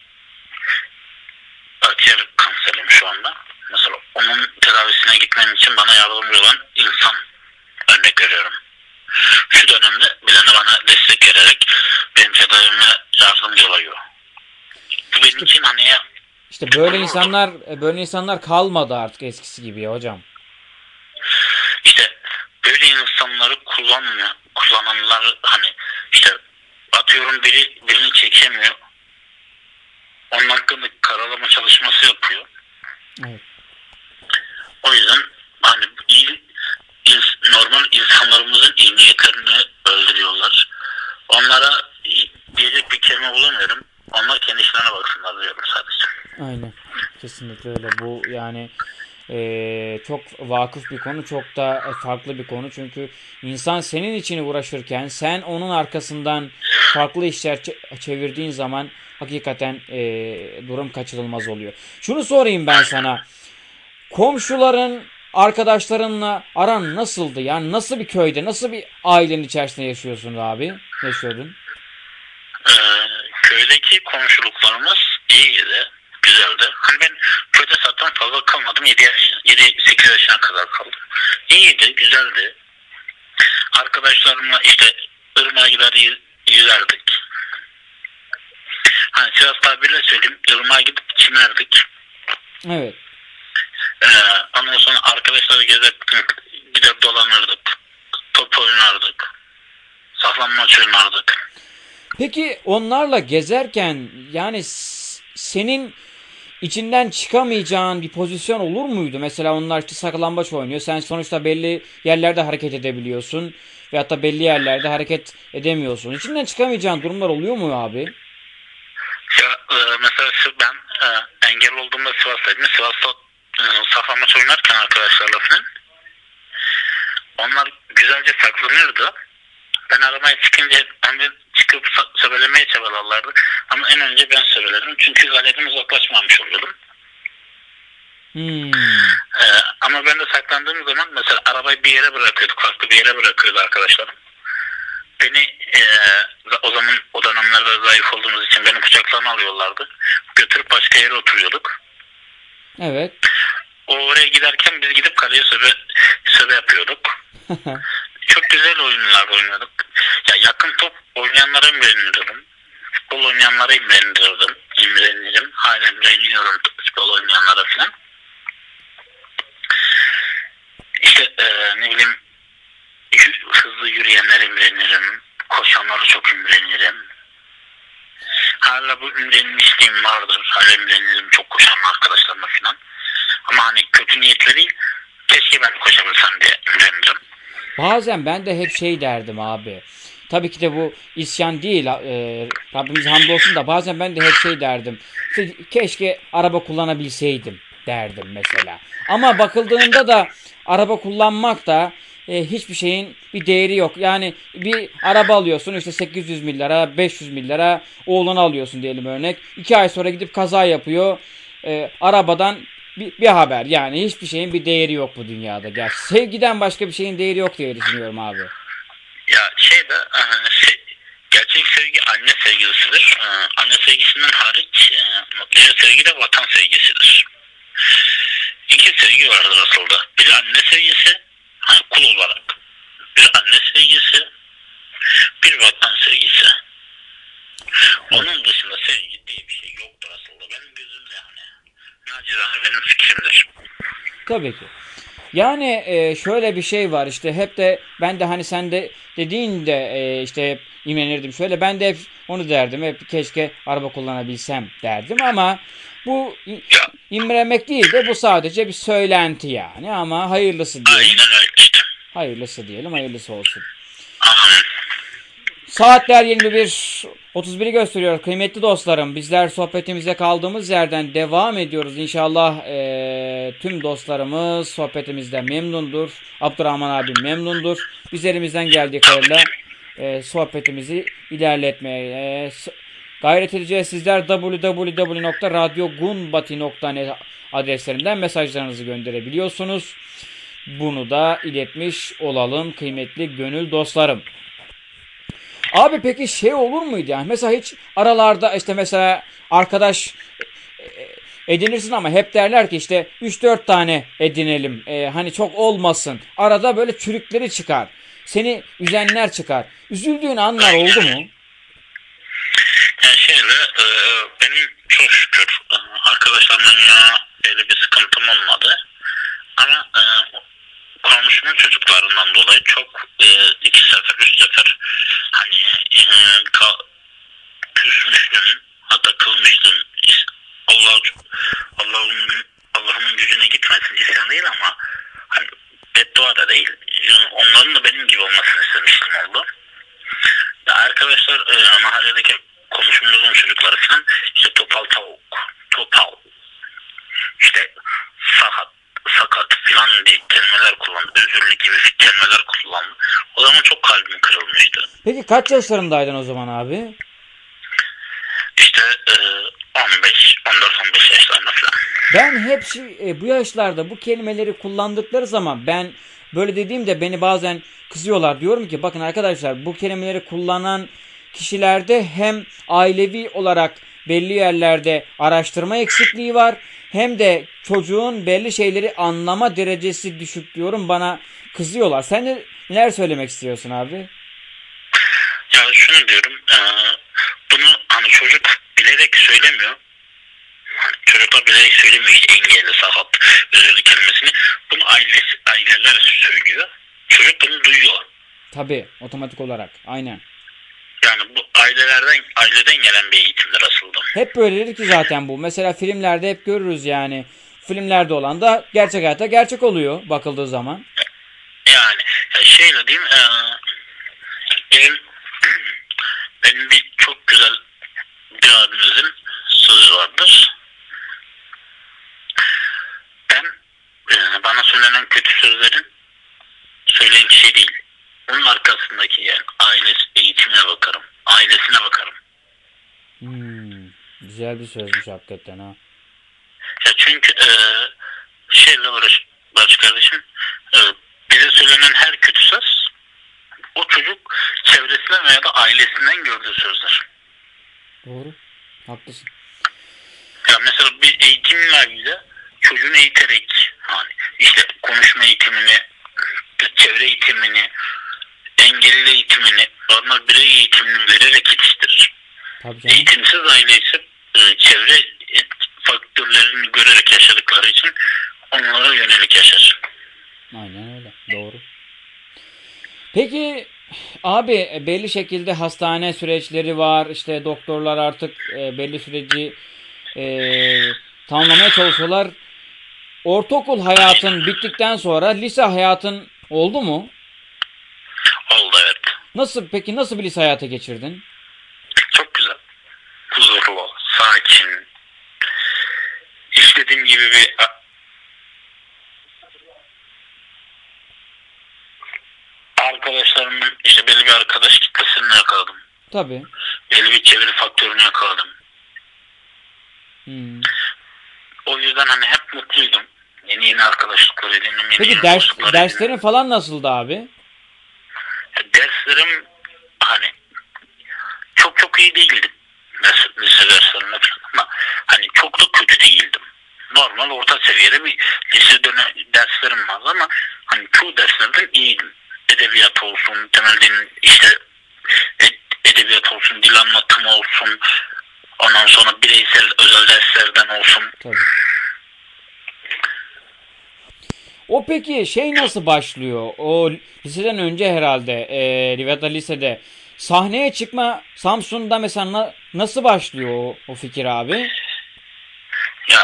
akciğer kanserim şu anda. Mesela onun tedavisine gitmem için bana yardımcı olan insan örnek veriyorum. Şu dönemde bilene bana destek vererek benim tedavime yardımcı oluyor. Bu benim için hani İşte böyle insanlar kalmadı artık eskisi gibi ya hocam. İşte böyle insanları kullananlar hani işte atıyorum birini çekemiyor. Onun hakkında karalama çalışması yapıyor. Evet. O yüzden hani normal insanlarımızın iyi niyetlerini öldürüyorlar. Onlara diyecek bir kelime bulamıyorum. Onlar kendi işlerine baksınlar diyorum sadece. Aynen. Kesinlikle öyle. Bu yani çok vakıf bir konu, çok da farklı bir konu. Çünkü insan senin için uğraşırken sen onun arkasından farklı işler çevirdiğin zaman hakikaten durum kaçınılmaz oluyor. Şunu sorayım ben sana. Komşuların, arkadaşlarınla aran nasıldı? Yani nasıl bir köyde, nasıl bir ailenin içerisinde yaşıyorsun abi? Yaşıyordun? Köydeki komşuluklarımız iyiydi, güzeldi. Hani ben köyde zaten fazla kalmadım. 7-8 yaşına kadar kaldım. İyiydi, güzeldi. Arkadaşlarımla işte ırmağa gider yüzerdik. Hani Sivas tabirle söyleyeyim, ırmağa gidip çimerdik. Evet. Ondan sonra arkadaşları gider dolanırdık. Top oynardık. Saklanmaç oynardık. Peki onlarla gezerken yani senin içinden çıkamayacağın bir pozisyon olur muydu? Mesela onlar işte saklambaç oynuyor. Sen sonuçta belli yerlerde hareket edebiliyorsun. Veyahut da belli yerlerde hareket edemiyorsun. İçinden çıkamayacağın durumlar oluyor mu abi? Ya mesela ben engel olduğumda Sivas'taydım. Sivas'ta saklambaç oynarken arkadaşlarla falan. Onlar güzelce saklanırdı. Ben aramaya çıkınca hemen çıkıp söbelemeye çabalarlardı. Ama en önce ben söbelerim. Çünkü galeriden uzaklaşmamış oluyordum. Ama ben de saklandığım zaman mesela arabayı bir yere bırakıyorduk. Farklı bir yere bırakıyordu arkadaşlarım. Beni o zaman o dönemlerde zayıf olduğumuz için beni kucaklarına alıyorlardı. Götürüp başka yere oturuyorduk. Evet. Oraya giderken biz gidip kaleye söbe yapıyorduk. Çok güzel oyunlar oynuyorduk. Ya yakın top oynayanlara imrenirdim. Futbol oynayanlara imrenirim. Hala imreniyorum futbol oynayanlara falan. İşte ne bileyim hızlı yürüyenlere imrenirim. Koşanlara çok imrenirim. Hala bu imrenmişliğim vardır. Hala imrenirim çok koşan arkadaşlarıma falan. Ama hani kötü niyetli değil. Keşke ben koşabilsem diye imrenirim. Bazen ben de hep şey derdim abi. Tabii ki de bu isyan değil. Rabbimiz hamdolsun da bazen ben de hep şey derdim. İşte keşke araba kullanabilseydim derdim mesela. Ama bakıldığında da araba kullanmak da hiçbir şeyin bir değeri yok. Yani bir araba alıyorsun işte 800 milyara, 500 milyara oğlunu alıyorsun diyelim örnek. 2 ay sonra gidip kaza yapıyor. Arabadan bir haber. Yani hiçbir şeyin bir değeri yok bu dünyada. Gerçi sevgiden başka bir şeyin değeri yok diye düşünüyorum abi. Ya gerçek sevgi anne sevgisidir. Anne sevgisinden hariç diğer sevgi de vatan sevgisidir. İki sevgi vardır aslında. Bir anne sevgisi, hani kul olarak. Bir anne sevgisi, bir vatan sevgisi. Onun dışında sevgi diye bir şey yoktur aslında. Benim gözümde hani. Nacizane benim fikrimdir. Tabii ki. Yani şöyle bir şey var işte hep de ben de hani sen de dediğinde işte hep imrenirdim. Şöyle ben de hep onu derdim. Hep keşke araba kullanabilsem derdim ama bu imrenmek değil de bu sadece bir söylenti yani ama hayırlısı diyelim. Aynen öyle işte. Hayırlısı diyelim, hayırlısı olsun. Saatler 21.31'i gösteriyor kıymetli dostlarım. Bizler sohbetimize kaldığımız yerden devam ediyoruz. İnşallah tüm dostlarımız sohbetimizden memnundur. Abdurrahman abi memnundur. Biz elimizden geldiği kadarıyla sohbetimizi ilerletmeye gayret edeceğiz. Sizler www.radyogunbati.net adreslerinden mesajlarınızı gönderebiliyorsunuz. Bunu da iletmiş olalım kıymetli gönül dostlarım. Abi peki şey olur muydu yani? Mesela hiç aralarda işte mesela arkadaş edinirsin ama hep derler ki işte 3-4 tane edinelim. Hani çok olmasın. Arada böyle çürükleri çıkar. Seni üzenler çıkar. Üzüldüğün anlar oldu mu? Yani benim çok şükür arkadaşlarımla ya öyle bir sıkıntım olmadı. Ama komşunun çocuklarından dolayı çok 2 sefer 3 sefer hani küsmüştüm, hatta kılmıştım. Allah'ın gücüne gitmesin, isyan değil ama hani beddua da değil. Yani onların da benim gibi olmasını istemiştim oldu. Ya arkadaşlar mahalledeki komşumuzun çocukları falan işte topal tavuk, topal, işte sakat falan diye kelimeler kullandı. Özürlü gibi kelimeler kullandı. O zaman çok kalbim kırılmıştı. Peki kaç yaşlarındaydın o zaman abi? İşte 14-15 yaşlarında falan. Ben hep bu yaşlarda bu kelimeleri kullandıkları zaman ben böyle dediğimde beni bazen kızıyorlar. Diyorum ki bakın arkadaşlar bu kelimeleri kullanan kişilerde hem ailevi olarak belli yerlerde araştırma eksikliği var hem de çocuğun belli şeyleri anlama derecesi düşük diyorum, bana kızıyorlar. Sen de neler söylemek istiyorsun abi? Ya şunu diyorum, bunu hani çocuk bilerek söylemiyor. Hani çocuklar bilerek söylemiyor işte engelli, sakat, özürlü kelimesini. Bunu aileler söylüyor. Çocuk bunu duyuyor. Tabii, otomatik olarak. Aynen. Yani bu aileden gelen bir eğitimdir aslında. Hep böyledir ki zaten bu. Mesela filmlerde hep görürüz yani. Filmlerde olan da gerçek hayatta gerçek oluyor bakıldığı zaman. Yani şeyle diyeyim, benim bir çok güzel bir abimizin sözü vardır. Ben bana söylenen kötü sözlerin söyleyen kişi değil, onun arkasındaki yani ailesi, eğitimine bakarım. Ailesine bakarım. Güzel bir sözmüş hakikaten ha. Ya çünkü şeyle uğraş kardeşim, bize söylenen her kötü söz o çocuk çevresinden veya da ailesinden gördüğü sözler. Doğru. Haklısın. Ya mesela bir eğitimle ilgili çocuğunu eğiterek hani işte konuşma eğitimini, çevre eğitimini, engelli eğitimini, normal birey eğitimini vererek yetiştirir. Eğitimsiz aile ise çevre faktörlerini görerek yaşadıkları için onlara yönelik yaşar. Aynen öyle. Doğru. Peki abi belli şekilde hastane süreçleri var. İşte doktorlar artık belli süreci tamamlamaya çalışıyorlar. Ortaokul hayatın bittikten sonra lise hayatın oldu mu? Oldu, evet. Peki nasıl bir lise hayatı geçirdin? Çok güzel. Huzurlu, sakin. İstediğim gibi bir arkadaşlarımın işte belli bir arkadaş kitlesini yakaladım. Tabii. Belli bir çevre faktörünü yakaladım. O yüzden hani hep mutluydum. Yeni arkadaşlıklar edindim. Peki derslerin falan nasıldı abi? Derslerim hani çok iyi değildim. Lise derslerinde falan ama hani çok da kötü değildim. Normal orta seviyede bir lise derslerim vardı ama hani çoğu derslerden iyiydim. Edebiyat olsun, temel din işte edebiyat olsun, dil anlatımı olsun, ondan sonra bireysel özel derslerden olsun. Tabii. O peki nasıl başlıyor? O liseden önce herhalde ya da lisede sahneye çıkma Samsun'da mesela nasıl başlıyor o fikir abi? Ya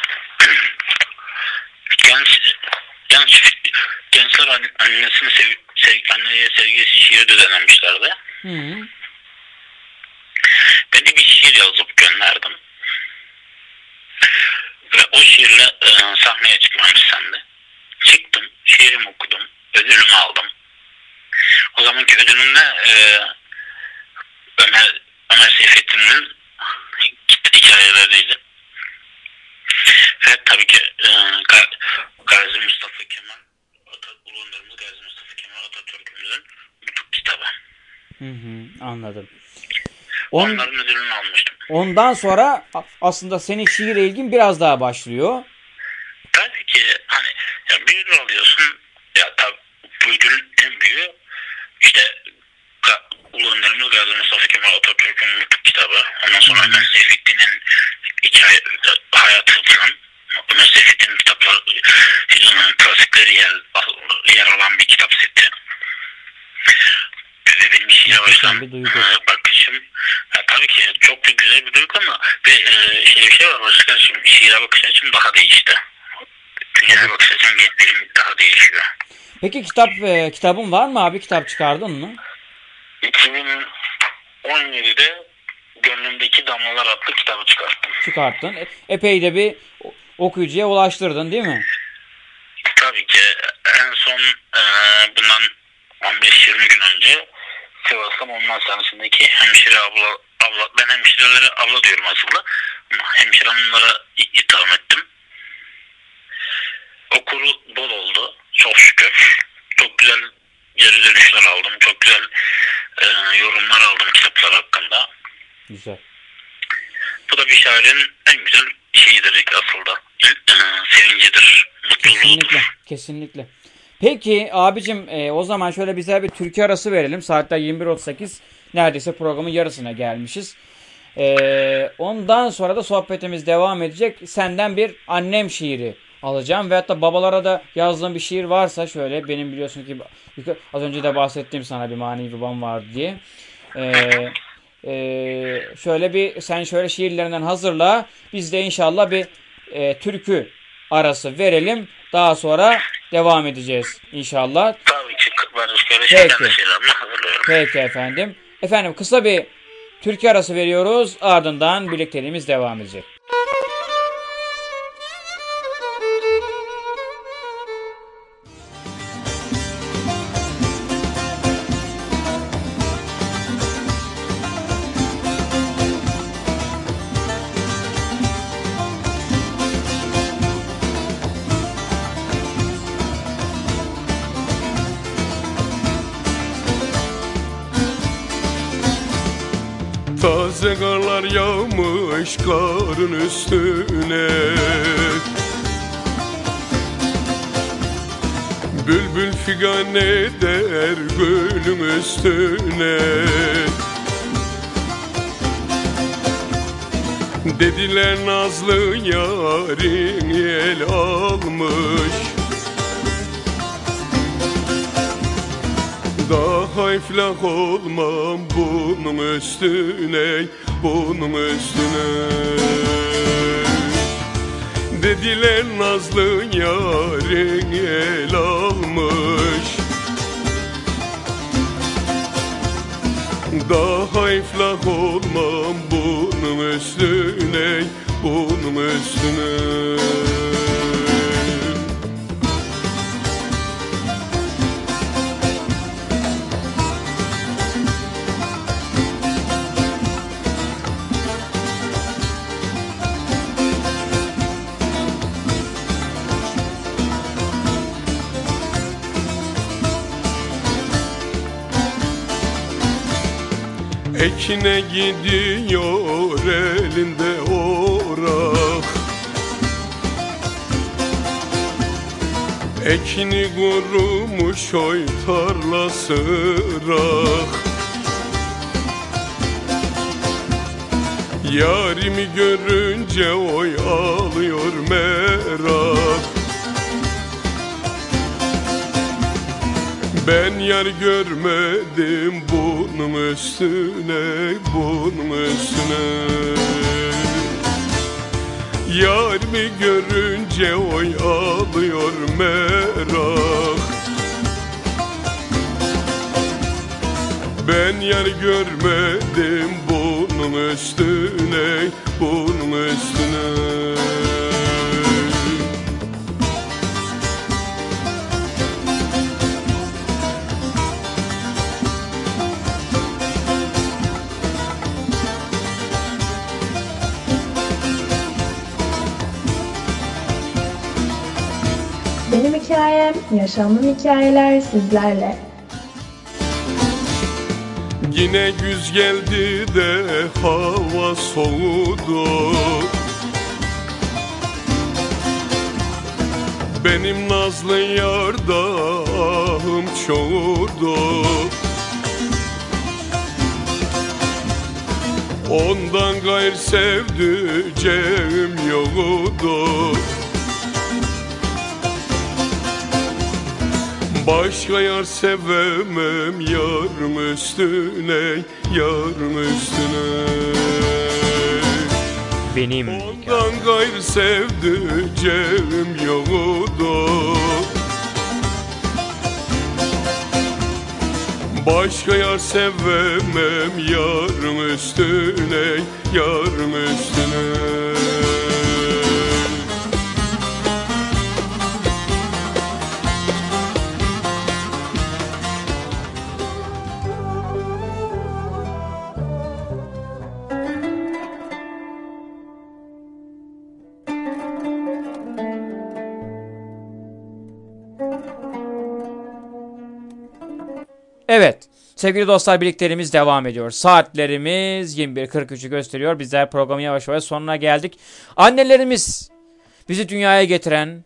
gençler annesini anneye sevgisi şiir düzenlemişlerdi. Ben de bir şiir yazıp gönderdim. Ve o şiirle sahneye çıkmam istendi. Çıktım, şiirimi okudum, ödülümü aldım. O zamanki ödülümde Ömer Seyfettin'in hikayeleriydi. Ve tabii ki Gazi Mustafa Kemal, Ulu Önderimiz Gazi Mustafa Kemal Atatürk'ümüzün Nutuk kitabı. Anladım. Onların ödülünü almıştım. Ondan sonra aslında senin şiire ilgin biraz daha başlıyor. Tabii ki hani ya bir ödül alıyorsun, ya tabii bu ödülün en büyüğü işte Ulu Önderimiz Gazi Mustafa Kemal Atatürk'ün Nutuk kitabı. Ondan sonra Ömer Seyfettin'in kitap seti. Ve benim şiire başlayan bakışım tabii ki çok güzel bir duygu ama bir şey var başkanım, şiire bakış açım daha değişti. Dünyaya bakış açım benim daha değişiyor. Peki kitabın var mı abi? Kitap çıkardın mı? 2017'de Gönlümdeki Damlalar adlı kitabı çıkarttım. Çıkarttın. Epey de bir okuyucuya ulaştırdın değil mi? Tabii ki. En son bundan 15-20 gün önce Sivas'ta Onun Hastanesi'ndeki hemşire abla, ben hemşirelere abla diyorum aslında. Hemşire hanımlara itham ettim. Okuru bol oldu. Çok şükür. Çok güzel geri dönüşler aldım. Çok güzel yorumlar aldım kitaplar hakkında. Güzel. Bu da bir şairin en güzel şeyidir aslında. Sevincidir. Kesinlikle. Kesinlikle. Peki abicim o zaman şöyle bize bir türkü arası verelim. Saatler 21.38. Neredeyse programın yarısına gelmişiz. Ondan sonra da sohbetimiz devam edecek. Senden bir annem şiiri alacağım. Veyahut da babalara da yazdığım bir şiir varsa şöyle, benim biliyorsun ki az önce de bahsettiğim sana bir manevi babam vardı diye. Sen şöyle şiirlerinden hazırla. Biz de inşallah bir türkü arası verelim. Daha sonra devam edeceğiz inşallah. Tabii ki Peki. Peki efendim. Efendim kısa bir türkü arası veriyoruz. Ardından birlikteliğimiz devam edecek. Taze karlar yağmış karın üstüne, bülbül figan eder gülün üstüne. Dediler nazlı yarin el almış, daha iflah olmam bunun üstüne, bunun üstüne. Dediler nazlı yarin el almış, daha iflah olmam bunun üstüne, bunun üstüne. Ekine gidiyor elinde orak, ekini kurumuş oy tarlası rak. Yarimi görünce oy ağlıyor merak. Ben yar görmedim bunun üstüne, bunun üstüne. Yarimi görünce oy ağlıyor merak. Ben yar görmedim bunun üstüne, bunun üstüne. Benim hikayem, yaşamım hikayeler sizlerle. Yine güz geldi de hava soğudu, benim nazlı yarda ahım çoğurdu. Ondan gayr sevdiceğim yoktu. Başka yar sevemem yarım üstüne, yarım üstüne. Benim ondan gayrı sevdiceğim yoktu. Başka yar sevemem yarım üstüne, yarım üstüne. Evet, sevgili dostlar, birliklerimiz devam ediyor. Saatlerimiz 21.43'ü gösteriyor. Bizler programın yavaş yavaş sonuna geldik. Annelerimiz, bizi dünyaya getiren,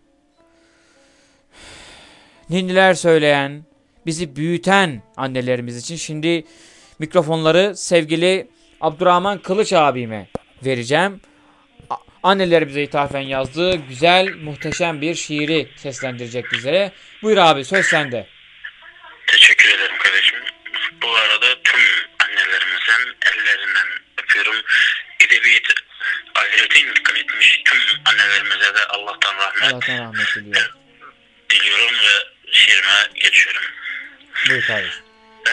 ninniler söyleyen, bizi büyüten annelerimiz için şimdi mikrofonları sevgili Abdurrahman Kılıç abime vereceğim. Annelerimize ithafen yazdığı güzel, muhteşem bir şiiri seslendirecek bizlere. Buyur abi, söz sende. Teşekkür ederim kardeşim. Bu arada tüm annelerimizin ellerinden öpüyorum. Edebiyat ahirete intikal etmiş tüm annelerimize de Allah'tan rahmet diliyorum ve şiirime geçiyorum. Buyur kardeşim.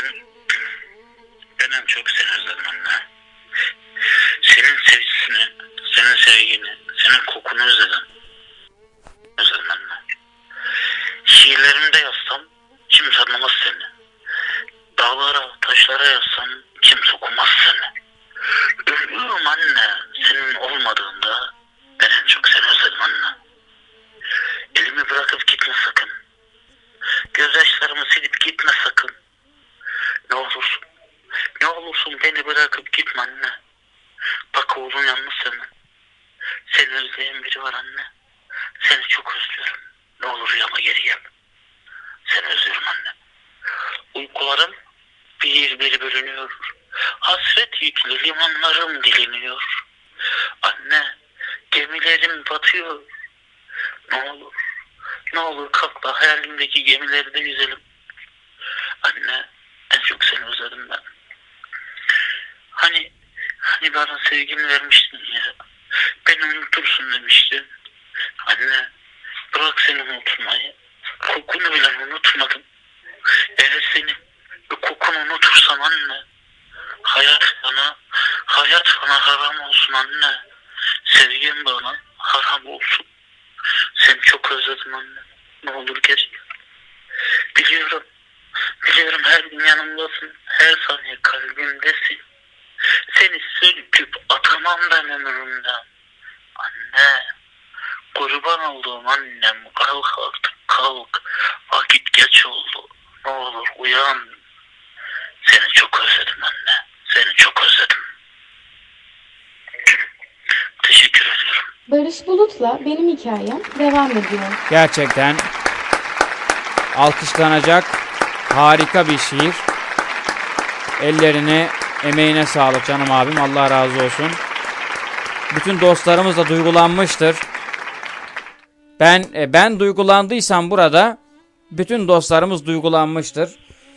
Ben en çok seni özledim anne. Senin sevgisini, senin sevgini, senin kokunu özledim. Özledim anne. Şiirlerimde yazsam kim tanımaz seni. Dağlara, taşlara yazsam kim sokumaz seni. Ölüyorum anne senin olmadığında. Ben en çok seni özledim anne. Elimi bırakıp gitme sakın. Gözyaşlarımı silip gitme sakın. Ne olursun, ne olursun beni bırakıp gitme anne. Bak oğlun yalnız senin. Seni özleyen biri var anne. Seni çok özlüyorum. Ne olur rüyama geri gel. Seni özlüyorum anne. Uykularım bir bölünüyor. Hasret yüklü limanlarım dileniyor. Anne, gemilerim batıyor. Ne olur kalk da hayalimdeki gemilerde yüzelim. Anne, en çok seni özledim ben. Hani bana sevgini vermiştin ya. Beni unutursun demiştin. Anne, bırak seni unutmayı. Kokunu bile unutmadım. Eğer seni kokunu unutursam anne, hayat bana haram olsun anne. Sevgin bana haram olsun. Seni çok özledim anne. Ne olur gel. Biliyorum her gün yanımdasın. Her saniye kalbimdesin. Seni söküp atamam ben ömrümden. Anne, kurban olduğum annem, kalk artık kalk. Vakit geç oldu. Ne olur uyan. Seni çok özledim anne. Seni çok özledim. Teşekkür ediyorum. Barış Bulut'la Benim Hikayem devam ediyor. Gerçekten alkışlanacak harika bir şiir. Ellerine, emeğine sağlık canım abim. Allah razı olsun. Bütün dostlarımız da duygulanmıştır. Ben duygulandıysam burada bütün dostlarımız duygulanmıştır.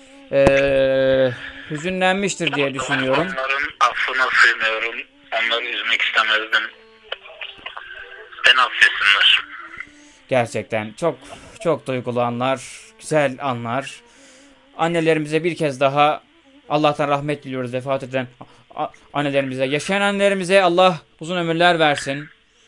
Hüzünlenmiştir diye düşünüyorum. Onların affına sığınıyorum. Onları üzmek istemezdim. Beni affetsinler. Gerçekten çok duygulu anlar, güzel anlar. Annelerimize bir kez daha Allah'tan rahmet diliyoruz, vefat eden annelerimize. Yaşayan annelerimize Allah uzun ömürler versin.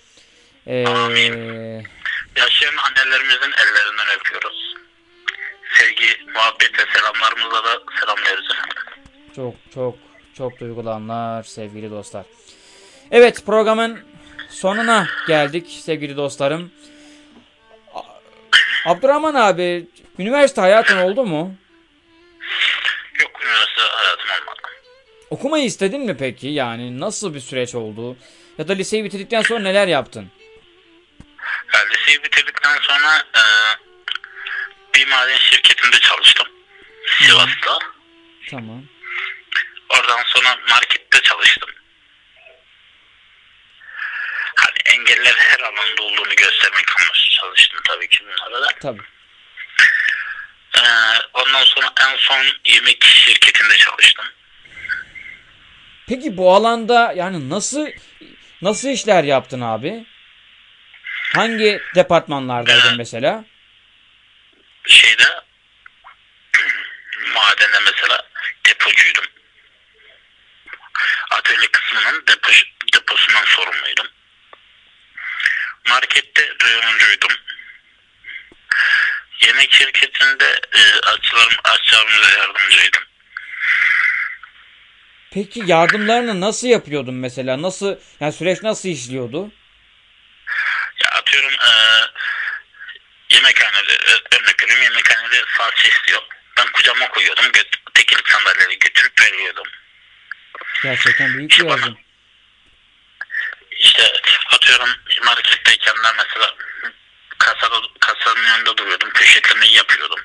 Yaşayan annelerimizin ellerinden öpüyoruz. Sevgi, muhabbet ve selamlarımızla da selamlıyoruz efendim. Çok duygulu anlar sevgili dostlar. Evet, programın sonuna geldik sevgili dostlarım. Abdurrahman abi, üniversite hayatın oldu mu? Yok, üniversite hayatım olmadı. Okumayı istedin mi peki? Yani nasıl bir süreç oldu? Ya da liseyi bitirdikten sonra neler yaptın? Liseyi bitirdikten sonra bir maden şirketinde çalıştım. Sivas'ta. Tamam. Oradan sonra markette çalıştım. Hani engeller her alanda olduğunu göstermek amaçlı çalıştım tabii ki bunlara da. Tabii. Ondan sonra en son yemek şirketinde çalıştım. Peki bu alanda yani nasıl işler yaptın abi? Hangi departmanlardaydın mesela? Şeyde madende mesela depocuydum. Atölye kısmının deposundan sorumluydum. Markette reyoncuydum. Yemek şirketinde aşçılarımıza yardımcıydım. Peki yardımlarını nasıl yapıyordun mesela? Yani süreç nasıl işliyordu? Ya atıyorum yemekhanede örnek veriyorum, yemekhanede salça istiyor. Ben kucağıma koyuyordum. Tekerlek sandalyeleri götürüp veriyordum. Gerçekten büyük bir yardım. İşte atıyorum marketteyken ben mesela kasanın yanında duruyordum. Poşetlemeyi yapıyordum.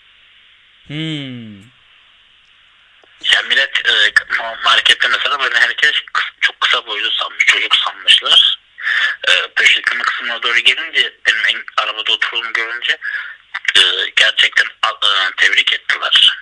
Ya millet markette mesela böyle herkes çok kısa boylu sanmış. Çocuk sanmışlar. Poşetleme kısmına doğru gelince benim arabada oturduğumu görünce gerçekten tebrik ettiler.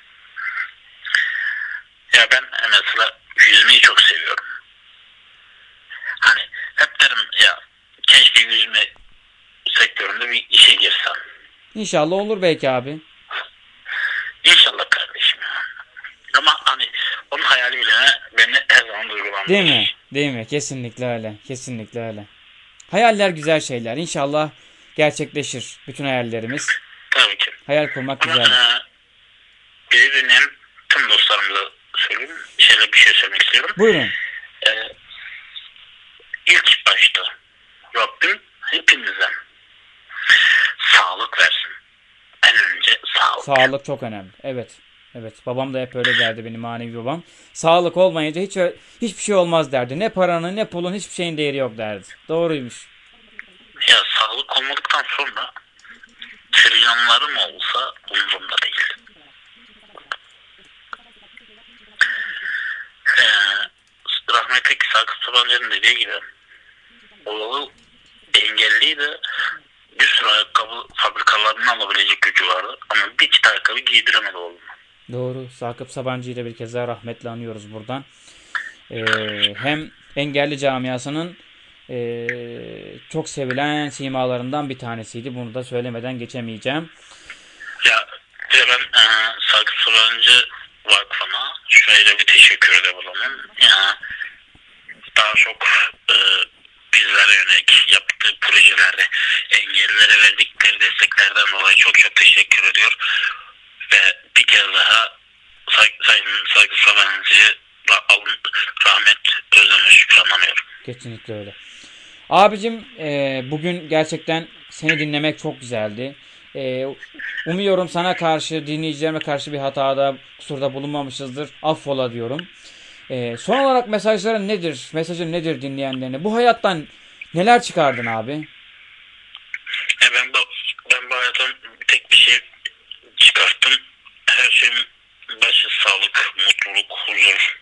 Ya ben mesela yüzmeyi çok seviyorum. Hani hep derim ya keşke yüzme sektöründe bir işe girsem. İnşallah olur belki abi. İnşallah kardeşim ya. Ama hani onun hayali bile beni her zaman duygulandırır. Değil mi? Değil mi? Kesinlikle öyle. Kesinlikle öyle. Hayaller güzel şeyler. İnşallah gerçekleşir bütün hayallerimiz. Tabii ki. Hayal kurmak güzel. Bizi dinleyen tüm dostlarımıza söyleyeyim. Bir şey söylemek istiyorum. Buyurun. İlk başta Rabbim hepimize sağlık versin. En önce sağlık. Sağlık çok önemli. Evet. Evet. Babam da hep öyle derdi, benim manevi babam. Sağlık olmayınca hiçbir şey olmaz derdi. Ne paranın ne pulun hiçbir şeyin değeri yok derdi. Doğruymuş. Ya sağlık olmadıktan sonra trilyonlarım olsa umurumda değil. Rahmetli Sakıp Sabancı'nın dediği gibi oğlu engelliydi. Bir sürü ayakkabı fabrikalarından alabilecek gücü vardı. Ama bir çift ayakkabı giydiremedi oğlum. Doğru. Sakıp Sabancı'yı da bir kez daha rahmetle anıyoruz buradan. Hem engelli camiasının çok sevilen simalarından bir tanesiydi. Bunu da söylemeden geçemeyeceğim. Ya ben Sakıp Sabancı Vakfı'na şöyle bir teşekkür de bulunayım. Ya, daha çok bizlere yönelik yaptığı projelerde engellilere verdikleri desteklerden dolayı çok teşekkür ediyor. Ve bir kez daha Sayın Sakıp Sabancı'yı rahmet, özlem ve şükranlanıyorum. Kesinlikle öyle. Abicim bugün gerçekten seni dinlemek çok güzeldi. Umuyorum sana karşı, dinleyicilerime karşı bir hatada, kusurda bulunmamışızdır. Affola diyorum. Son olarak mesajların nedir? Mesajın nedir dinleyenlerine? Bu hayattan neler çıkardın abi? Ben bu hayattan tek bir şey çıkarttım. Her şeyin başı sağlık, mutluluk, huzur.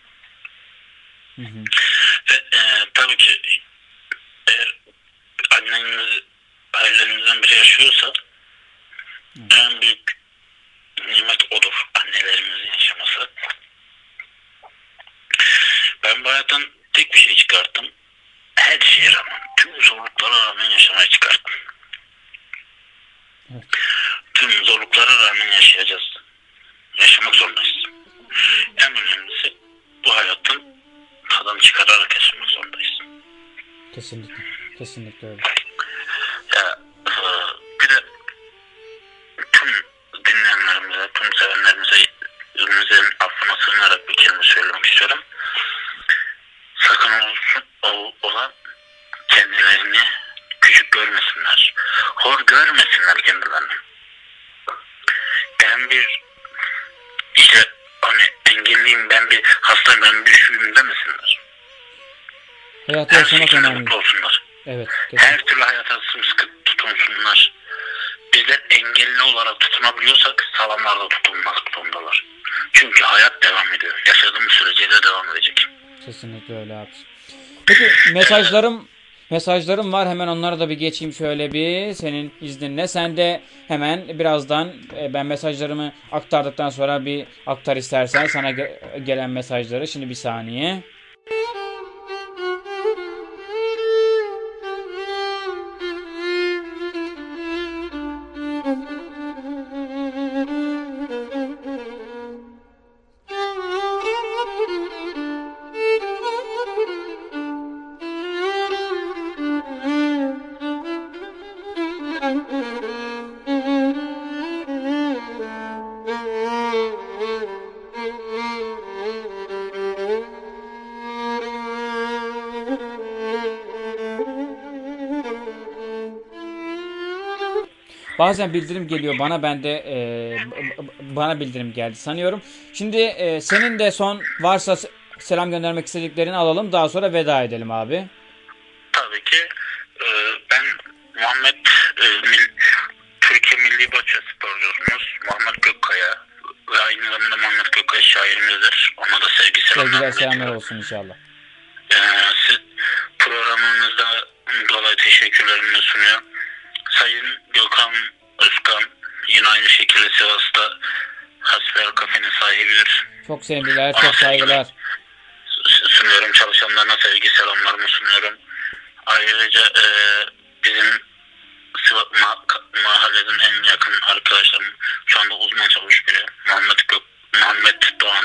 Ve tabii ki eğer anneniz ailelerinizden biri yaşıyorsa en büyük nimet odur. Annelerimizin yaşaması. Ben bu hayattan tek bir şey çıkarttım. Her şeye rağmen, tüm zorluklara rağmen yaşamaya çıkarttım. Evet. Tüm zorluklara rağmen yaşayacağız. Yaşamak zorundayız. En önemlisi bu hayatın tadını çıkararak yaşamak zorundayız. Kesinlikle. Kesinlikle öyle. Ya, bir de tüm dinleyenlerimize, tüm sevenlerimize önümüzün affına sığınarak bir kelime söylemek istiyorum. Sakın ola kendilerini küçük görmesinler. Hor görmesinler kendilerini. Ben bir engelliyim, ben bir hastayım, ben bir şuyum demesinler. Hayatı yaşamak önemli. Mutlu olsunlar. Evet. Her türlü hayata sımsıkı tutunsunlar. Bizler engelli olarak tutunabiliyorsak sağlamlar da tutunmak zorundalar. Çünkü hayat devam ediyor. Yaşadığımız sürece de devam edecek. Kesinlikle öyle abi. Peki mesajlarım mesajlarım var. Hemen onlara da bir geçeyim şöyle bir senin izninle. Sen de hemen birazdan ben mesajlarımı aktardıktan sonra bir aktar istersen sana gelen mesajları. Şimdi bir saniye. Bazen bildirim geliyor bana, ben de bana bildirim geldi sanıyorum. Şimdi senin de son varsa selam göndermek istediklerini alalım, daha sonra veda edelim abi. Tabii ki. Ben Muhammed Türkiye Milli Bahçe sporcumuz Muhammed Gökkaya ve aynı zamanda Muhammed Gökkaya şairimizdir. Ona da sevgiler selamlar olsun inşallah. Siz programınızda dolayı teşekkürlerimi sunuyor. Sayın Gökhan Özkan yine aynı şekilde Sivas'ta Hasbihal Kafe'nin sahibidir. Çok sevgiler, çok saygılar sunuyorum. Çalışanlarına sevgi selamlarımı sunuyorum. Ayrıca bizim mahallenin en yakın arkadaşlarım şu anda uzman çavuş biri Muhammed Doğan.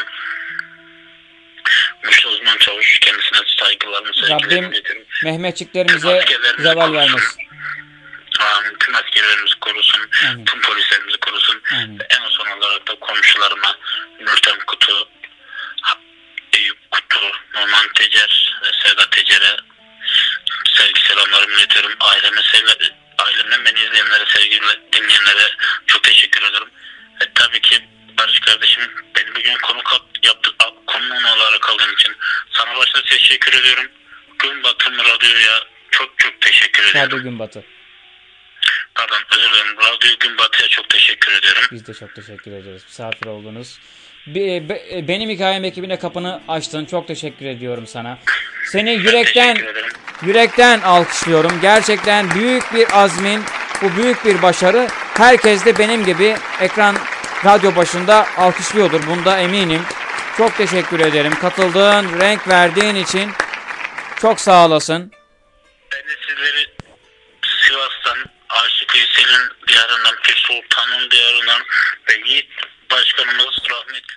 Muşlu uzman çavuş, kendisine saygılarımı sevgilerimi iletiyorum. Mehmetçiklerimize zeval vermesin. Tüm askerlerimizi korusun, tüm polislerimizi korusun. Ve en son olarak da komşularıma Nurten Kutu, Eyüp Kutu, Norman Tecer ve Sevda Tecer'e sevgi selamlarımı iletiyorum. Ailemden beni izleyenlere, sevgili dinleyenlere çok teşekkür ederim. Ve tabii ki Barış kardeşim, beni bugün konuğun olarak aldığın için sana başta teşekkür ediyorum. Gün Batım Radyo'ya çok teşekkür ediyorum. Radyo Gün Batı. Pardon, özür dilerim. Radyo Gün Batı'ya çok teşekkür ediyorum. Biz de çok teşekkür ederiz. Misafir oldunuz. Benim hikayem ekibine kapını açtın. Çok teşekkür ediyorum sana. Seni yürekten alkışlıyorum. Gerçekten büyük bir azmin, bu büyük bir başarı. Herkes de benim gibi ekran radyo başında alkışlıyordur. Bunda eminim. Çok teşekkür ederim. Katıldığın, renk verdiğin için çok sağ olasın. Ben de sizleri Sivas'tan, Aşık Veysel'in diyarından, Pir Sultan'ın diyarından ve Yiğit Başkanımız rahmetli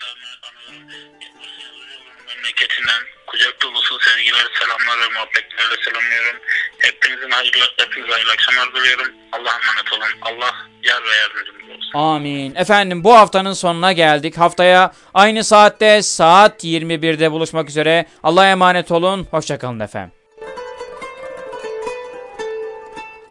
memleketinden kucak dolusu sevgiler, selamlar ve muhabbetlerle selamlıyorum. Hepinize hayırlı akşamlar diliyorum. Allah'a emanet olun. Allah yar ve yardımcımız olsun. Amin. Efendim, bu haftanın sonuna geldik. Haftaya aynı saatte saat 21'de buluşmak üzere. Allah'a emanet olun. Hoşça kalın efendim.